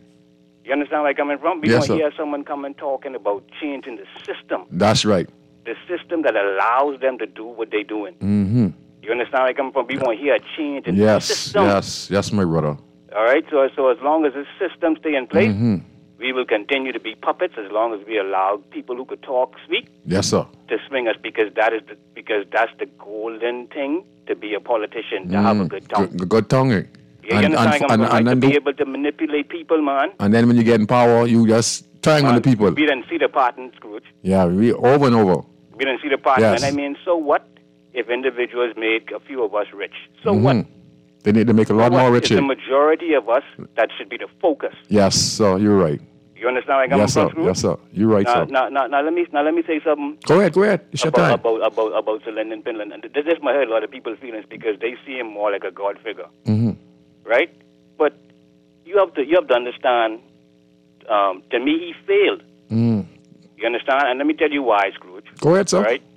You understand where I'm coming from? We Yes, don't sir. hear someone coming talking about changing the system. That's right. The system that allows them to do what they're doing. You understand where I'm coming from? We won't hear a change in the system. Yes, my brother. All right? So as long as the system stay in place, we will continue to be puppets as long as we allow people who could talk, speak, Yes, sir. to swing us because that's the golden thing to be a politician, to have a good tongue. Good tongue. You understand? To be able to manipulate people, man. And then when you get in power, you just Trying on the people. We didn't see the pattern, Scrooge. Yeah, we over and over. We didn't see the pattern. Yes. And I mean, so what if individuals make a few of us rich? So what? They need to make a lot more It's richer. the majority of us that should be the focus. Yes, sir, you're right. You understand where I'm coming Yes, sir. from, Scrooge? Yes, sir. You're right, Now, sir. now, let me say something Go ahead. It's your time. about Sir Lyndon Finland. And this might hurt a lot of people's feelings because they see him more like a god figure, right? But you have to understand. To me, he failed. You understand? And let me tell you why, Scrooge. Go ahead, sir. All right?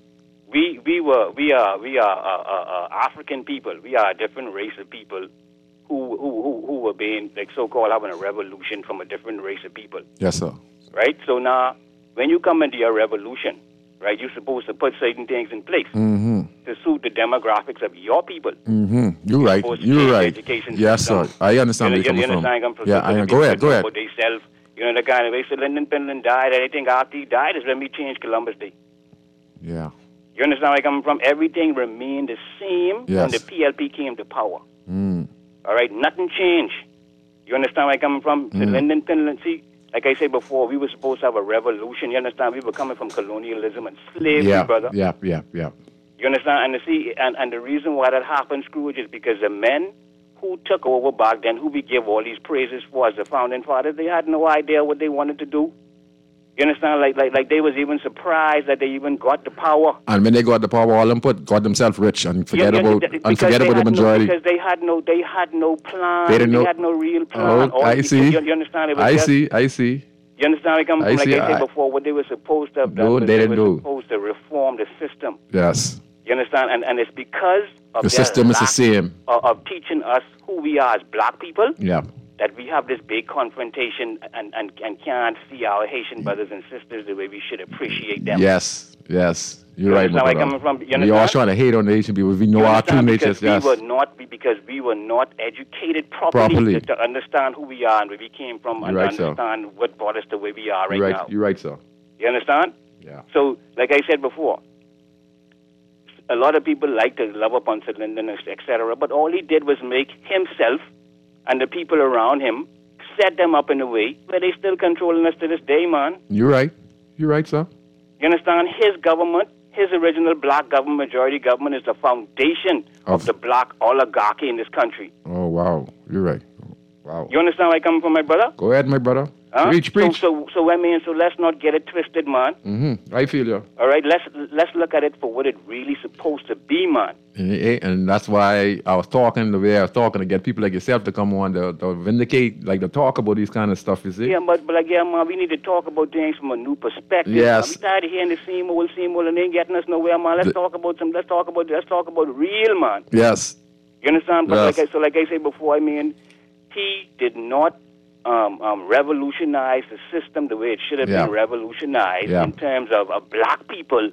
We are African people. We are a different race of people who were being like so-called having a revolution from a different race of people. Yes, sir. Right? So now, when you come into your revolution, right, you're supposed to put certain things in place to suit the demographics of your people. You're right. supposed to You're change the right. education Yes, system. sir. I understand where You you're coming understand? from. Yeah, go ahead. About themselves. You know, the kind of way so Lyndon Finland died, and I think after he died is when we changed Columbus Day. Yeah. You understand where I'm coming from? Everything remained the same when Yes. the PLP came to power. All right? Nothing changed. You understand where I'm coming from? So Lyndon Finland, see, like I said before, we were supposed to have a revolution. You understand? We were coming from colonialism and slavery, brother. Yeah. You understand? And the reason why that happened, Scrooge, is because the men who took over back then, who we give all these praises for as the founding fathers, they had no idea what they wanted to do. You understand? Like they was even surprised that they even got the power. And when they got the power, all them got themselves rich and forget about the majority. Because they had no plan. They didn't know. They had no real plan. Oh, I see. You understand? It was I just, see. You understand where I come from? I Like see. I said before, what they were supposed to have done No, was they they didn't were do. supposed to reform the system. Yes. You understand? And it's because of The their system is the lack same. of teaching us who we are as black people Yeah. that we have this big confrontation and can't see our Haitian brothers and sisters the way we should appreciate them. Yes. You're You right, understand my where I'm brother. coming from? You We all understand? trying to hate on the Asian people. We know You our true understand? natures. Yes. Because we were not educated properly. To understand who we are and where we came from and You're right, understand what brought us the way we are right You're now. right. You're right, sir. You understand? Yeah. So, like I said before, a lot of people like to love upon Sir Lyndon, etc., but all he did was make himself and the people around him set them up in a way where they still controlling us to this day, man. You're right, sir. You understand? His government, his original black government, majority government, is the foundation of the black oligarchy in this country. Oh, wow. You're right. Wow. You understand where I come from, my brother? Go ahead, my brother. Huh? Preach. So I mean, so let's not get it twisted, man. I feel you. All right, let's look at it for what it really supposed to be, man. And that's why I was talking the way I was talking to get people like yourself to come on to vindicate, like to talk about these kind of stuff, you see? Yeah, but like, yeah, man, we need to talk about things from a new perspective. Yes. I'm tired of hearing the same old, and they ain't getting us nowhere, man. Let's talk about real, man. Yes. You understand? But Yes. like I said before, I mean, he did not revolutionize the system the way it should have been revolutionized in terms of black people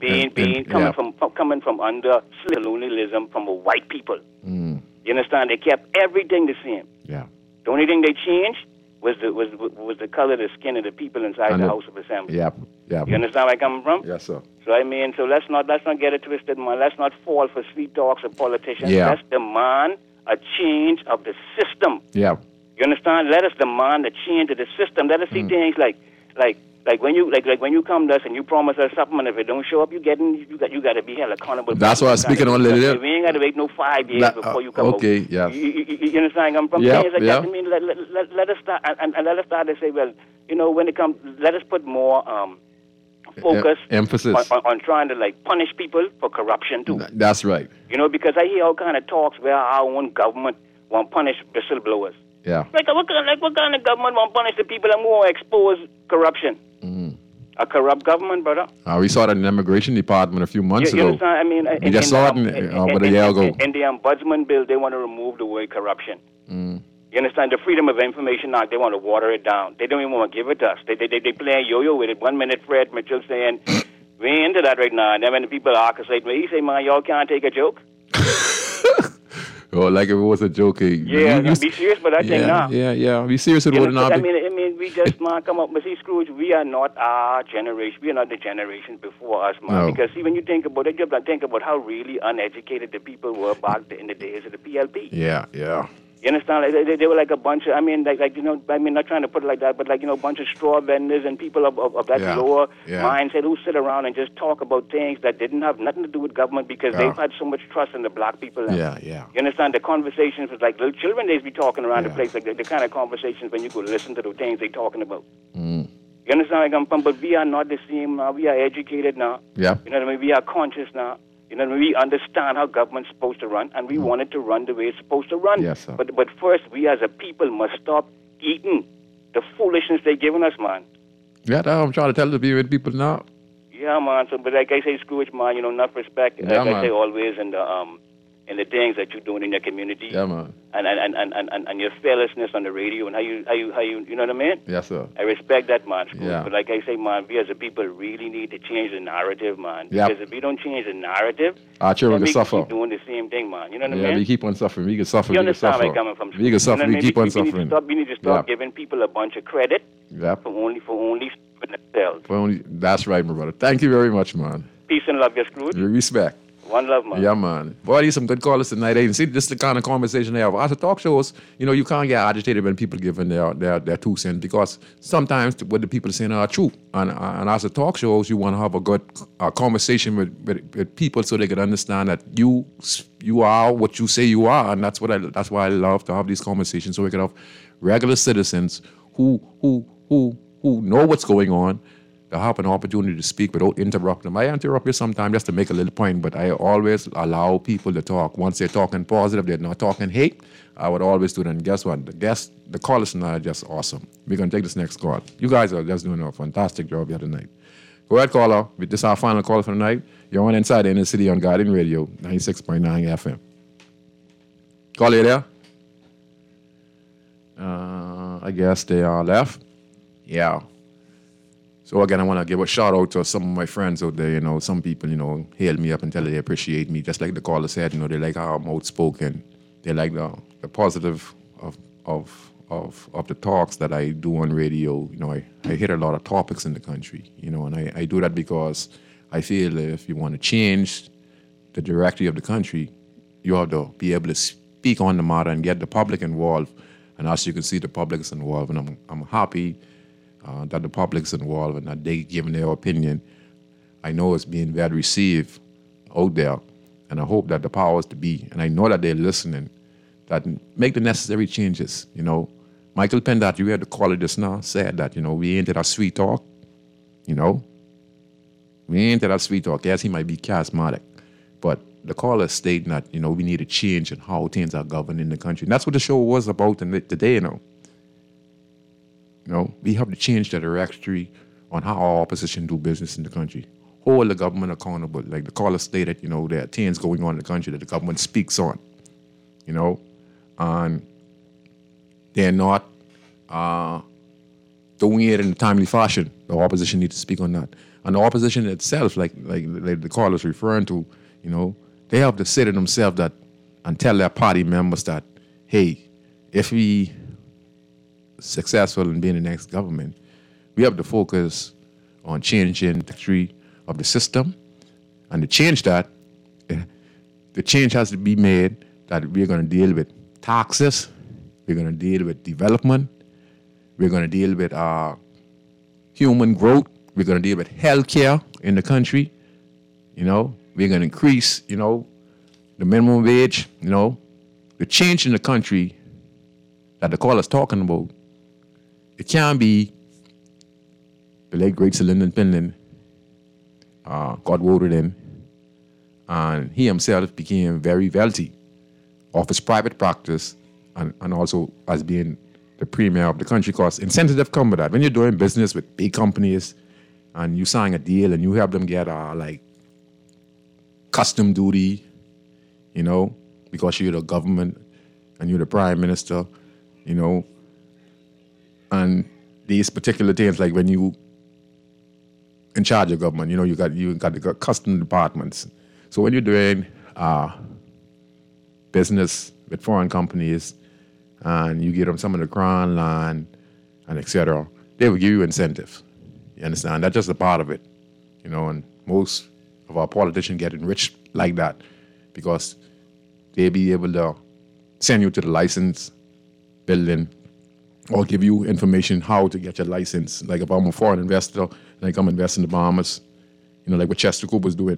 coming from under colonialism from a white people. You understand? They kept everything the same. Yeah. The only thing they changed was the color of the skin of the people inside the House of Assembly. Yeah. You understand where I come from? Yes, sir. So I mean, so let's not get it twisted, man. Let's not fall for sweet talks of politicians. Yeah. Let's demand a change of the system. Yeah. You understand? Let us demand a change of the system. Let us see things like when you come to us and you promise us something, and if it don't show up, you got to be held accountable. That's why I'm speaking on little. We ain't got to wait no 5 years before you come out. Okay, yeah. You understand? I'm from things like that. I mean, let us start and let us start to say, well, you know, when it comes, let us put more focus, emphasis on trying to punish people for corruption too. That's right. You know, because I hear all kind of talks where our own government want to punish whistleblowers. Yeah. What kind of government want to punish the people that more expose corruption? A corrupt government, brother. We saw that in the immigration department a few months you ago. Understand? I mean, we just saw it about a year ago. In the ombudsman bill, they want to remove the word corruption. You understand? The Freedom of Information Act, they want to water it down. They don't even want to give it to us. They play a yo-yo with it. 1 minute, Fred Mitchell saying, we ain't into that right now. And then when the people ask us, he say, man, y'all can't take a joke. Oh, like if it was a joke. Yeah, be serious, but I think now. Yeah. Be serious with it. I mean, we just come up. But see, Scrooge, we are not our generation. We are not the generations before us, man. No. Because see, when you think about it, you have to think about how really uneducated the people were back in the days of the PLP. Yeah. You understand? Like, they were like a bunch of, I mean, like not trying to put it like that, but like, a bunch of straw vendors and people of that lower mindset who sit around and just talk about things that didn't have nothing to do with government because they've had so much trust in the black people. Now. You understand? The conversations with like little children, they be talking around the place, like the kind of conversations when you go listen to the things they talking about. You understand? Like, but we are not the same now. We are educated now. Yeah. You know what I mean? We are conscious now. You know, we understand how government's supposed to run, and we want it to run the way it's supposed to run. Yes, sir. But first, we as a people must stop eating the foolishness they're giving us, man. Yeah, I'm trying to tell the people now. Yeah, man. So, but like I say, Scrooge, man, enough respect. Yeah, like man. I say always in the things that you're doing in your community. Yeah, man. And your fearlessness on the radio and how you you know what I mean? Yes, sir. I respect that, man, Scrooge. Yeah. But like I say, man, we as a people really need to change the narrative, man. Yep. Because if we don't change the narrative, our children then can we suffer. keep doing the same thing, man. You know what I Yeah, mean? we keep on suffering. We can suffer. You We can understand suffer. where I'm coming from? We can suffer. You know what I We mean? keep on suffering. We need to stop giving people a bunch of credit Yep. for only stupid themselves. That's right, my brother. Thank you very much, man. Peace and love, your Scrooge. Respect. One love, man. Yeah, man. Boy, these some good callers tonight. And see, this is the kind of conversation they have. As a talk shows, you can't get agitated when people giving their 2 cents because sometimes what the people are saying are true. And as a talk shows, you want to have a good conversation with people so they can understand that you are what you say you are, and that's why I love to have these conversations so we can have regular citizens who know what's going on. To have an opportunity to speak without interrupting them. I interrupt you sometimes just to make a little point, but I always allow people to talk. Once they're talking positive, they're not talking hate, I would always do that. And guess what? The callers tonight are just awesome. We're going to take this next call. You guys are just doing a fantastic job here tonight. Go ahead, caller. This is our final call for the night. You're on Inside the Inner City on Guardian Radio, 96.9 FM. Caller, you there? I guess they are left. Yeah. So again, I want to give a shout out to some of my friends out there. Some people, hail me up and tell me they appreciate me. Just like the caller said, they like how I'm outspoken. They like the positive of the talks that I do on radio. I hit a lot of topics in the country. And I do that because I feel if you want to change the directory of the country, you have to be able to speak on the matter and get the public involved. And as you can see, the public is involved, and I'm happy. That the public's involved and that they giving their opinion. I know it's being well received out there, and I hope that the powers to be, and I know that they're listening, that make the necessary changes. Michael Pendat, you heard the caller just now, said that, we ain't to that sweet talk. We ain't to that sweet talk. Yes, he might be charismatic, but the caller is stating that, we need a change in how things are governed in the country. And that's what the show was about today, we have to change the directory on how our opposition do business in the country. Hold the government accountable. Like the caller stated, there are things going on in the country that the government speaks on, and they're not doing it in a timely fashion. The opposition needs to speak on that. And the opposition itself, like the caller is referring to, they have to say to themselves that and tell their party members that, hey, if we successful in being the next government, we have to focus on changing the tree of the system. And to change that, the change has to be made that we're going to deal with taxes, we're going to deal with development, we're going to deal with human growth, we're going to deal with healthcare in the country, we're going to increase, the minimum wage, the change in the country that the caller's talking about. It can't be the late great Sir Lyndon Pinland got voted in, and he himself became very wealthy off his private practice and also as being the premier of the country, because incentives come with that. When you're doing business with big companies and you sign a deal and you help them get like custom duty, because you're the government and you're the prime minister, and these particular things, like when you in charge of government, you got the custom departments. So when you're doing business with foreign companies and you give them some of the crown land and etc., they will give you incentives. You understand? That's just a part of it. And most of our politicians get enriched like that because they be able to send you to the license building or give you information how to get your license. Like if I'm a foreign investor, like I'm investing in the Bahamas, like what Chester Cooper's doing.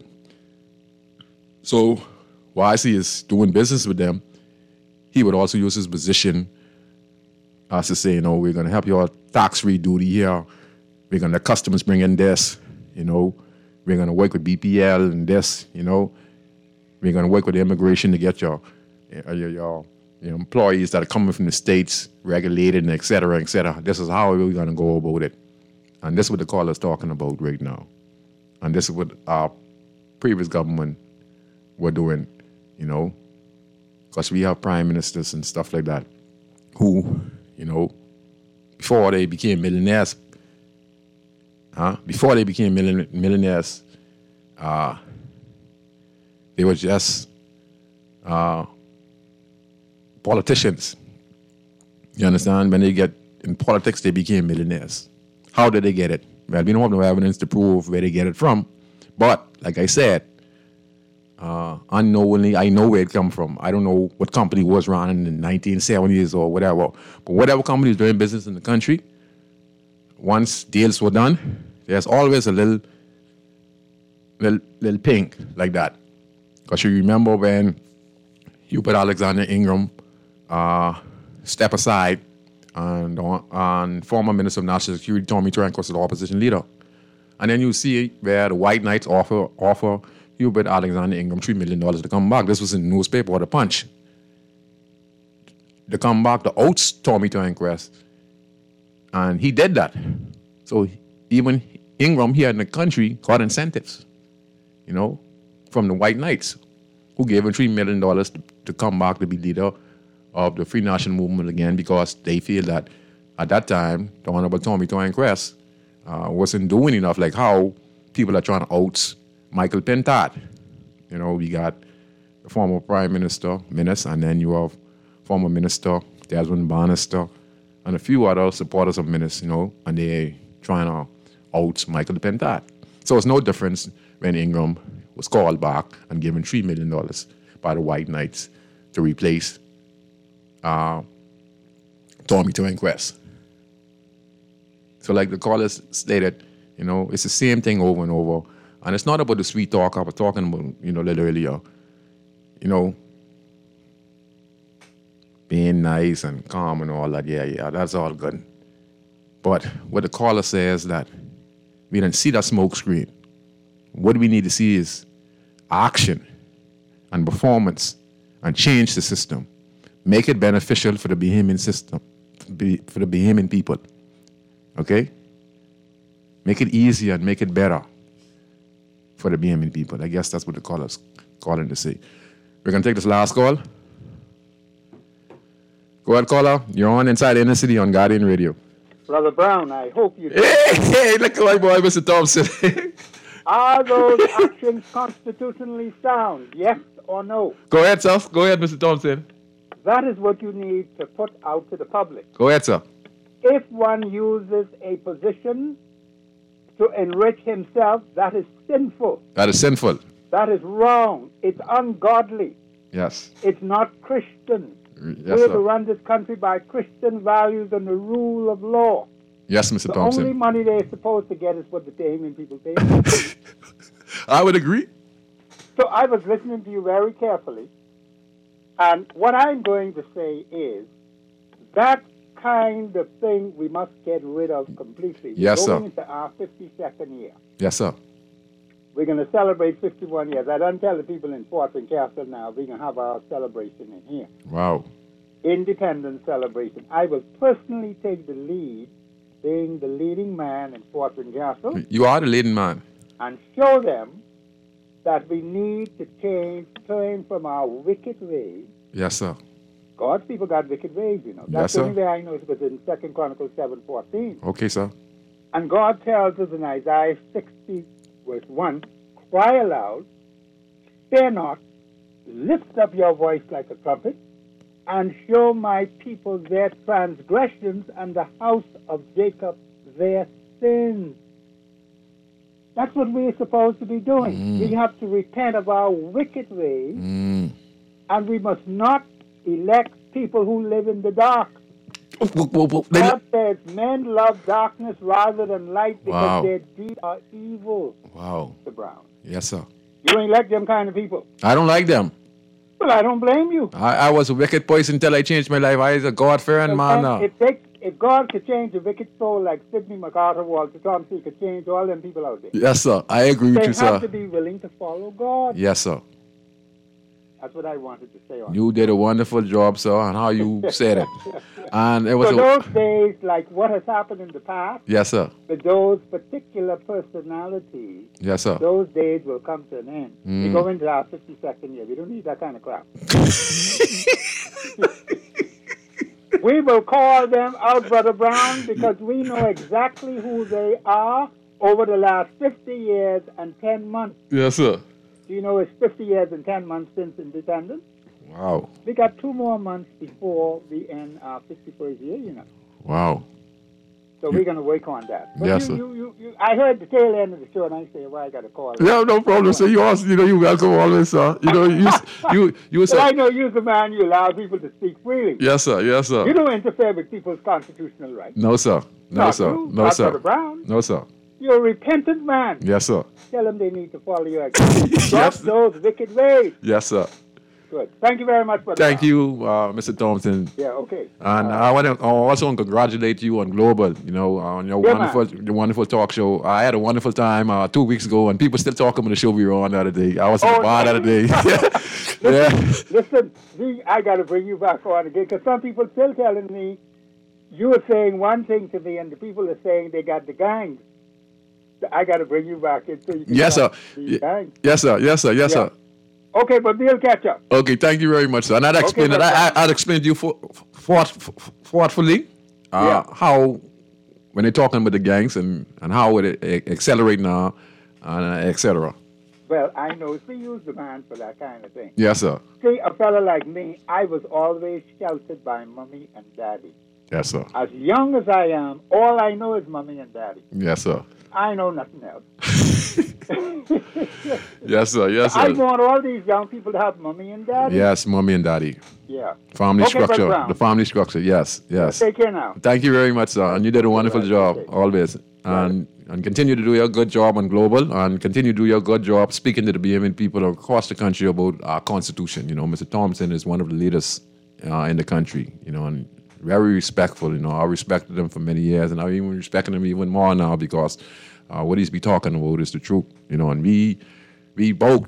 So what I see is doing business with them, he would also use his position as to say, we're going to help your tax-free duty here. We're going to let customers bring in this, we're going to work with BPL and this, we're going to work with the immigration to get your employees that are coming from the States regulated and et cetera, et cetera. This is how we're going to go about it. And this is what the caller's talking about right now. And this is what our previous government were doing, because we have prime ministers and stuff like that who, before they became millionaires, they were just politicians. You understand? When they get in politics, they became millionaires. How did they get it? Well, we don't have no evidence to prove where they get it from. But, like I said, unknowingly, I know where it come from. I don't know what company was running in the 1970s or whatever. But whatever company is doing business in the country, once deals were done, there's always a little pink like that. Because you remember when Hubert Alexander Ingram step aside and former Minister of National Security Tommy Trank was the opposition leader. And then you see where the White Knights offer Hubert Alexander Ingram $3 million to come back. This was in the newspaper or the Punch. To come back to oust Tommy Tranquest. And he did that. So even Ingram here in the country got incentives, from the White Knights, who gave him $3 million to come back to be leader of the Free National Movement again, because they feel that at that time, the Honorable Tommy Tranquest wasn't doing enough, like how people are trying to oust Michael Pentat. We got the former Prime Minister, Minnis, and then you have former Minister Desmond Bannister, and a few other supporters of Minnis, and they're trying to oust Michael Pentat. So it's no difference when Ingram was called back and given $3 million by the White Knights to replace Tommy Tranquest. So like the caller stated, it's the same thing over and over. And it's not about the sweet talk I was talking about, a little earlier. Being nice and calm and all that, yeah, that's all good. But what the caller says that we didn't see that smoke screen. What we need to see is action and performance and change the system. Make it beneficial for the Bahamian system, for the Bahamian people. Okay? Make it easier and make it better for the Bahamian people. I guess that's what the caller's calling to say. We're going to take this last call. Go ahead, caller. You're on Inside Inner City on Guardian Radio. Brother Brown, I hope you... Hey, look at my boy, Mr. Thompson. Are those actions constitutionally sound, yes or no? Go ahead, sir. Go ahead, Mr. Thompson. That is what you need to put out to the public. Go ahead, sir. If one uses a position to enrich himself, that is sinful. That is sinful. That is wrong. It's ungodly. Yes. It's not Christian. Yes, We're sir. to run this country by Christian values and the rule of law. Yes, Mr. The Thompson. only money they're supposed to get is what the Bahamian people pay. I would agree. So I was listening to you very carefully, and what I'm going to say is that kind of thing we must get rid of completely. Yes, We're sir. going into our 52nd year. Yes, sir. We're going to celebrate 51 years. I don't tell the people in Fort and Castle now, we're going to have our celebration in here. Wow. Independence celebration. I will personally take the lead, being the leading man in Fort and Castle, You are the leading man. and show them that we need to turn from our wicked ways. Yes, sir. God's people got wicked ways, Yes, That's sir. the only way I know it was in 2 Chronicles 7:14. Okay, sir. And God tells us in Isaiah 60, verse 1, cry aloud, spare not, lift up your voice like a trumpet, and show my people their transgressions and the house of Jacob their sins. That's what we're supposed to be doing. We have to repent of our wicked ways, and we must not elects people who live in the dark. God says men love darkness rather than light because their deeds are evil. Wow. Mr. Brown. Yes, sir. You don't elect them kind of people. I don't like them. Well, I don't blame you. I was a wicked person until I changed my life. I was a God-fearing man now. If God could change a wicked soul like Sidney MacArthur, Walter Thompson, he could change all them people out there. Yes, sir. I agree with you, sir. They have to be willing to follow God. Yes, sir. That's what I wanted to say on You did a wonderful job, sir, on how you said it. And it was so those days, like what has happened in the past, yes, sir. with those particular personalities, yes, sir. Those days will come to an end. We go into our 52nd year. We don't need that kind of crap. We will call them out, Brother Brown, because we know exactly who they are over the last 50 years and 10 months. Yes, sir. Do you know it's 50 years and 10 months since independence? Wow. We got 2 more months before we end our 51st year, you know. Wow. So we're going to work on that. But yes, sir. I heard the tail end of the show, and I say, well, I got to call. Yeah, no problem, sir. You also, you welcome always, sir. You Well, I know you're the man. You allow people to speak freely. Yes, sir. Yes, sir. You don't interfere with people's constitutional rights. No, sir. No, Not sir. you, No, not sir. Brother Brown. No, sir. You're a repentant man. Yes, sir. Tell them they need to follow your example. Drop those wicked ways. Yes, sir. Good. Thank you very much, Brother Thank Brown. you, Mr. Thompson. Yeah, okay. And I also want to congratulate you on Global, on your wonderful talk show. I had a wonderful time 2 weeks ago, and people still talking about the show we were on the other day. I was in the bar the other day. Listen, I got to bring you back on again, because some people still telling me you were saying one thing to me, and the people are saying they got the gangs. I got to bring you back in so you can yes, sir. Yes, sir. Yes, sir. Yes, sir. Okay, but we'll catch up. Okay, thank you very much, sir. And I'd explain it. I'd explain to you thoughtfully how, when they're talking about the gangs and how it accelerate now, and etc. Well, I know. See, you's the man for that kind of thing. Yes, sir. See, a fella like me, I was always sheltered by mommy and daddy. Yes, sir. As young as I am, all I know is mommy and daddy. Yes, sir. I know nothing else. Yes, sir. Yes, sir. I want all these young people to have mommy and daddy. Yes, mommy and daddy. Yeah. Family structure. The family structure. Yes, yes. Take care now. Thank you very much, sir. And you did a wonderful job, always. And continue to do your good job on Global, and continue to do your good job speaking to the BMN people across the country about our Constitution. Mr. Thompson is one of the leaders in the country, and very respectful. I respected him for many years, and I'm even respecting him even more now because what he's be talking about is the truth. And we both,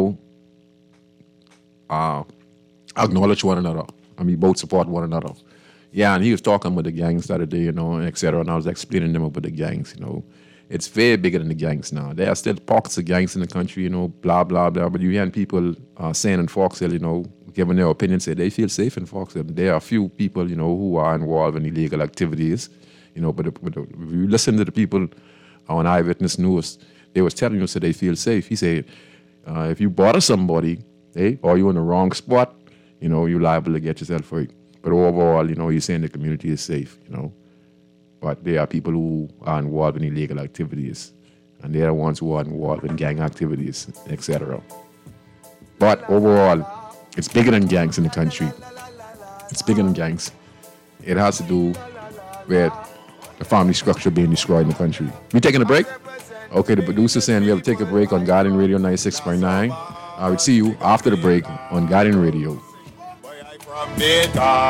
acknowledge one another, and we both support one another. Yeah, and he was talking about the gangs the other day, et cetera, and I was explaining them about the gangs, It's way bigger than the gangs now. There are still pockets of gangs in the country, blah, blah, blah. But you hear people saying in Foxhill, giving their opinion, say they feel safe in Foxhill. There are a few people, who are involved in illegal activities, but if you listen to the people on Eyewitness News, they was telling you, so they feel safe. He said, if you bother somebody, or you're in the wrong spot, you're liable to get yourself hurt. But overall, he's saying the community is safe, But there are people who are involved in illegal activities, and they're the ones who are involved in gang activities, etc. But overall, it's bigger than gangs in the country. It's bigger than gangs. It has to do with the family structure being destroyed in the country. We taking a break? Okay, the producer's saying we have to take a break on Guardian Radio 96.9. I will see you after the break on Guardian Radio. You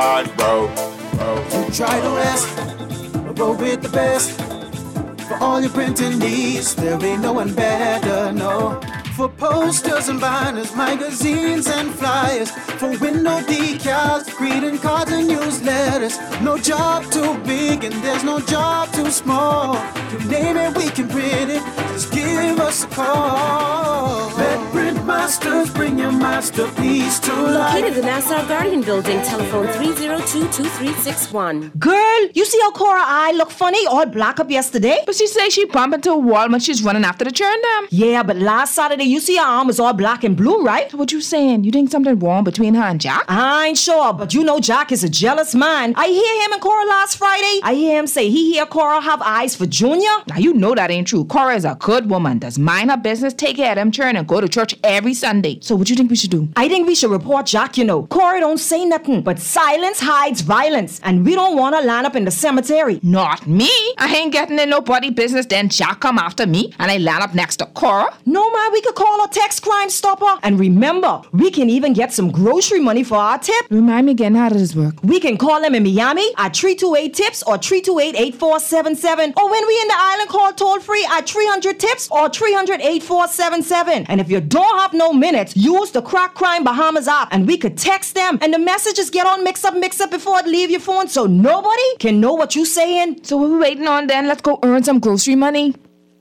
try to rest, roll with the best. For all your printing needs, there ain't no one better, no. For posters and banners, magazines and flyers, for window decals, greeting cards and newsletters. No job too big and there's no job too small. You name it, we can print it, just give us a call. Let Print Masters bring your masterpiece to life. Located in the Nassau Guardian Building, telephone 302-2361. Girl, you see how Cora eye look funny, all black up yesterday? But she say she bump into a wall when she's running after the churn them. Yeah, but last Saturday you see her arm was all black and blue, right? What you saying? You think something wrong between her and Jack? I ain't sure, but Jack is a jealous man. I hear him and Cora last Friday. I hear him say he hear Cora have eyes for Junior. Now you know that ain't true. Cora is a good woman, does mind her business, take care of them churn, and go to church every Sunday. So what you think we should do? I think we should report Jack, Corey don't say nothing, but silence hides violence, and we don't want to line up in the cemetery. Not me. I ain't getting in nobody business, then Jack come after me, and I land up next to Cora. No, man, we could call a text Crime Stopper. And remember, we can even get some grocery money for our tip. Remind me again, how does this work? We can call them in Miami at 328-TIPS or 328-8477. Or when we in the island, call toll-free at 300-TIPS or 300-8477. And if you don't have no minutes, use the Crack Crime Bahamas app and we could text them. And the messages get all mixed up before it leave your phone so nobody can know what you saying. So what we waiting on then? Let's go earn some grocery money.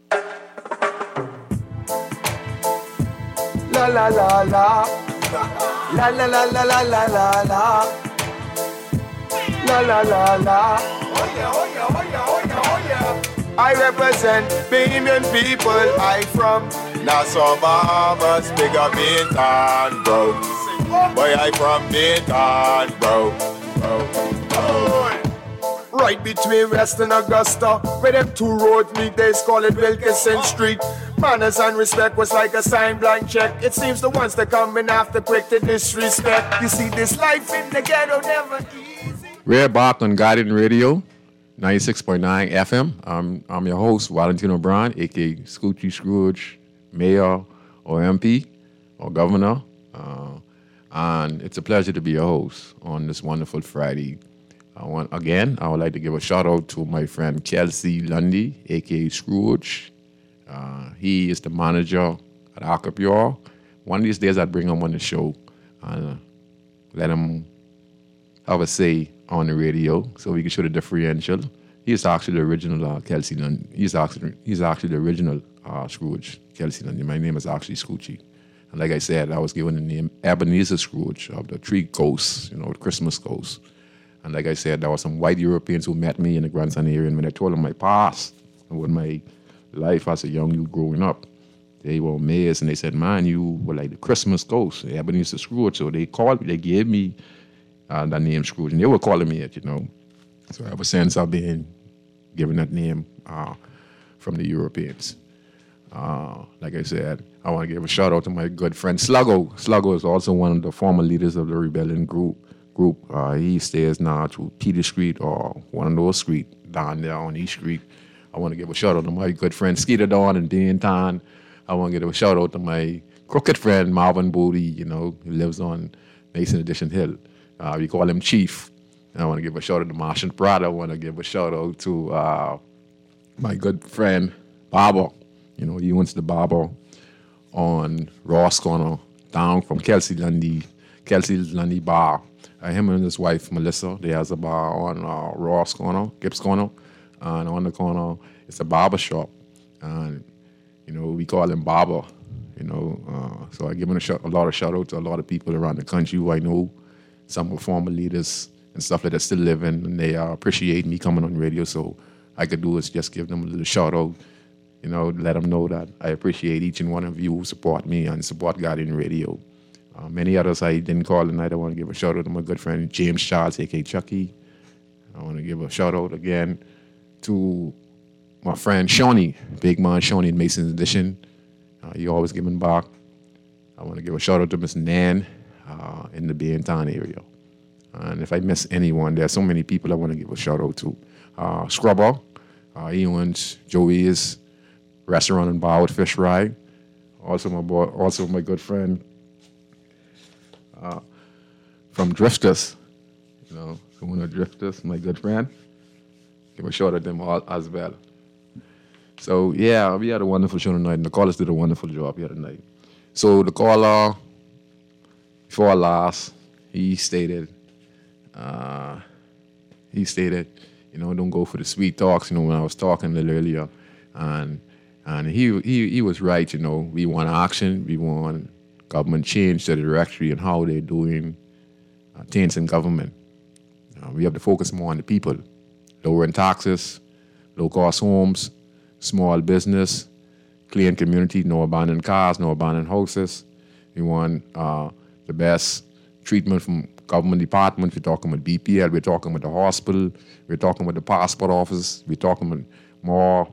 La la la la. La la la la la la la la. La la la la. Oh yeah, oh yeah, oh yeah, oh yeah, oh yeah. I represent Bahamian people. I from Nassau, Bahamas, big up Bintan, bro. Boy, I from Bintan, bro. Right between West and Augusta, where them two roads meet, they call it Wilkinson Street. Manners and respect was like a sign blank check. It seems the ones that come in after quick to disrespect. You see, this life in the ghetto never easy. We're back on Guardian Radio, 96.9 FM. I'm your host, Valentino Brown, a.k.a. Scoochie Scrooge, Mayor or MP or Governor. And it's a pleasure to be your host on this wonderful Friday. I would like to give a shout out to my friend Kelsey Lundy, a.k.a. Scrooge. He is the manager at Acapure. One of these days I'd bring him on the show and let him have a say on the radio so we can show the differential. He's actually the original Kelsey Lundy. He's actually the original Scrooge, Kelsey Lundy. My name is actually Scoochie. And like I said, I was given the name Ebenezer Scrooge of the Three Coasts, the Christmas Coast. And like I said, there were some white Europeans who met me in the Grandson area, and when I told them my past and what my life as a young youth growing up, they were amazed, and they said, man, you were like the Christmas Coast, Ebenezer Scrooge. So they gave me that name Scrooge, and they were calling me it, So ever since I've been given that name from the Europeans. Like I said, I want to give a shout out to my good friend Sluggo. Sluggo is also one of the former leaders of the rebellion group. He stays now to Peter Street or one of those streets down there on East Street. I want to give a shout out to my good friend Skeeter Dawn and Bintan. I want to give a shout out to my crooked friend Marvin Booty, who lives on Mason Edition Hill. We call him Chief. And I want to give a shout out to Martian Prada. I want to give a shout out to my good friend Barber. He owns the barber on Ross Corner, down from Kelsey Lundy Bar. Him and his wife, Melissa, they has a bar on Ross Corner, Gibbs Corner. And on the corner, it's a barber shop. And, we call him Barber, So I give him a lot of shout out to a lot of people around the country who I know, some were former leaders and stuff like that still living. And they appreciate me coming on radio. So I could do is just give them a little shout out, let them know that I appreciate each and one of you who support me and support Guardian Radio. Many others I didn't call tonight. I want to give a shout out to my good friend James Charles, a.k.a. Chucky. I want to give a shout out again to my friend Shawnee, big man Shawnee in Mason's Edition. He always giving back. I want to give a shout out to Miss Nan in the Bintan area. And if I miss anyone, there are so many people I want to give a shout out to. Scrubber, he owns Joey's Restaurant and Bar with Fish Fry. Also my good friend from Drifters, one of Drifters, my good friend. Give a shout out to them all as well. So yeah, we had a wonderful show tonight, and the callers did a wonderful job here tonight. So the caller before last, he stated, don't go for the sweet talks. When I was talking a little earlier, and he was right. We want action, we want government change to the directory and how they're doing things in government. We have to focus more on the people, lowering taxes, low-cost homes, small business, clean community, no abandoned cars, no abandoned houses. We want the best treatment from government departments. We're talking about BPL, we're talking about the hospital, we're talking about the passport office, we're talking about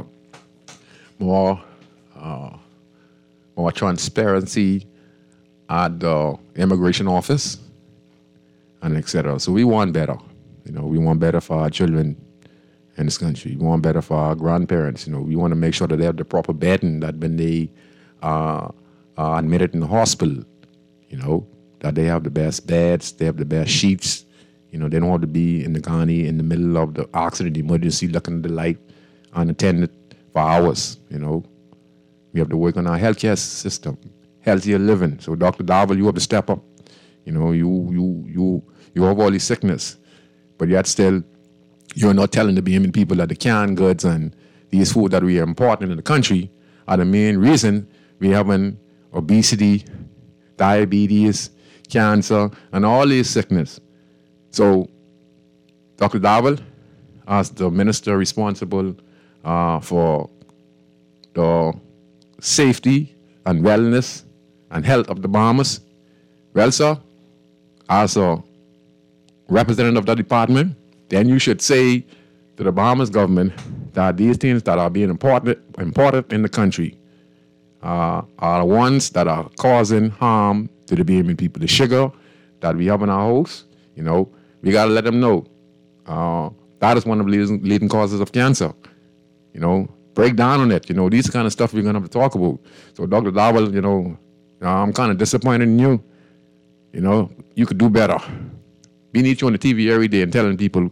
more transparency at the immigration office, and etc. So we want better. We want better for our children in this country. We want better for our grandparents. We want to make sure that they have the proper bedding, that when they are admitted in the hospital, that they have the best beds, they have the best sheets. They don't have to be in the county in the middle of the accident emergency looking at the light unattended for hours. We have to work on our healthcare system, healthier living. So Dr. Darvel, you have to step up. You have all these sickness, but yet still you're not telling the Bahamian people that the canned goods and these food that we are importing in the country are the main reason we having obesity, diabetes, cancer, and all these sickness. So, Dr. Darvel, as the minister responsible for the safety and wellness and health of the Bahamas, well, sir, as a representative of the department, then you should say to the Bahamas government that these things that are being imported in the country are the ones that are causing harm to the Bahamian people. The sugar that we have in our house, we got to let them know. That is one of the leading causes of cancer. Break down on it. These kind of stuff we're going to have to talk about. So, Dr. Darvel, I'm kind of disappointed in you. You could do better. We need you on the TV every day and telling people,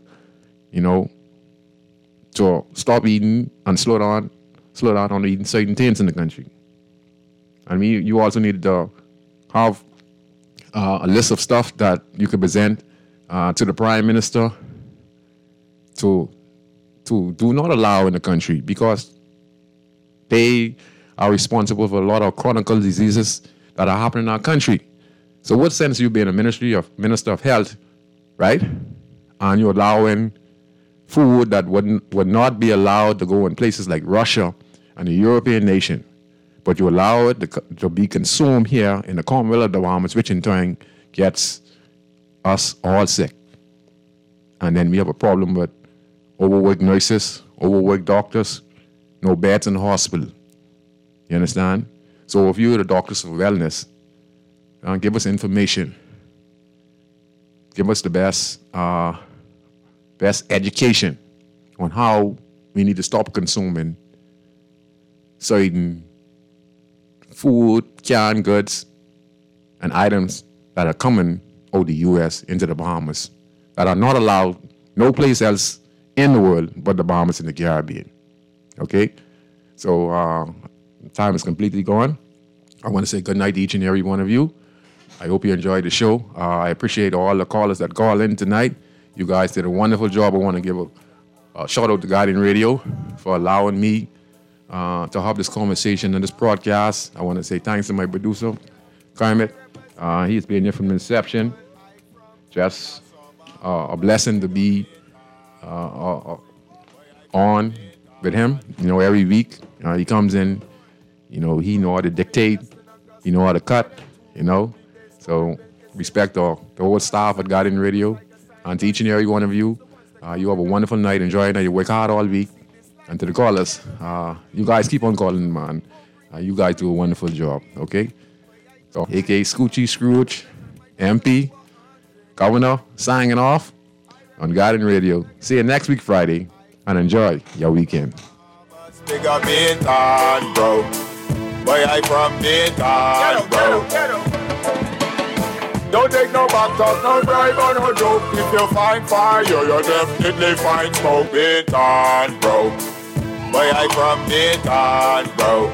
to stop eating and slow down on eating certain things in the country. And you also need to have a list of stuff that you could present to the Prime Minister to do not allow in the country, because they are responsible for a lot of chronic diseases that are happening in our country. So what sense you being a Minister of Health, right? And you're allowing food that would not be allowed to go in places like Russia and the European nation, but you allow it to be consumed here in the Commonwealth of the Bahamas, which in turn gets us all sick. And then we have a problem with overworked nurses, overworked doctors, no beds in the hospital. You understand? So if you're the doctors of wellness, give us information. Give us the best education on how we need to stop consuming certain food, canned goods, and items that are coming out of the U.S. into the Bahamas that are not allowed no place else in the world but the Bahamas and the Caribbean. Okay? So time is completely gone. I want to say good night to each and every one of you. I hope you enjoyed the show. I appreciate all the callers that called in tonight. You guys did a wonderful job. I want to give a shout out to Guardian Radio for allowing me to have this conversation and this broadcast. I want to say thanks to my producer, Kermit. He's been here from inception. Just a blessing to be on with him. Every week he comes in. He know how to dictate. He know how to cut. So respect the whole staff at Guardian Radio. And to each and every one of you, you have a wonderful night. Enjoy it. You work hard all week. And to the callers, you guys keep on calling, man. You guys do a wonderful job, okay? So, a.k.a. Scoochie Scrooge, MP, Governor, signing off on Guardian Radio. See you next week, Friday, and enjoy your weekend. Big up Bintan, bro. Boy, I from Bintan, bro. Don't take no back talk, no bribe or no joke. If you find fire, you definitely find smoke. Bintan, bro. Boy, I from Bintan, bro.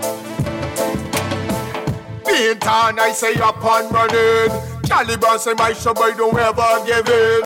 Bintan, I say up and running. Caliban say my show, boy, don't ever give in.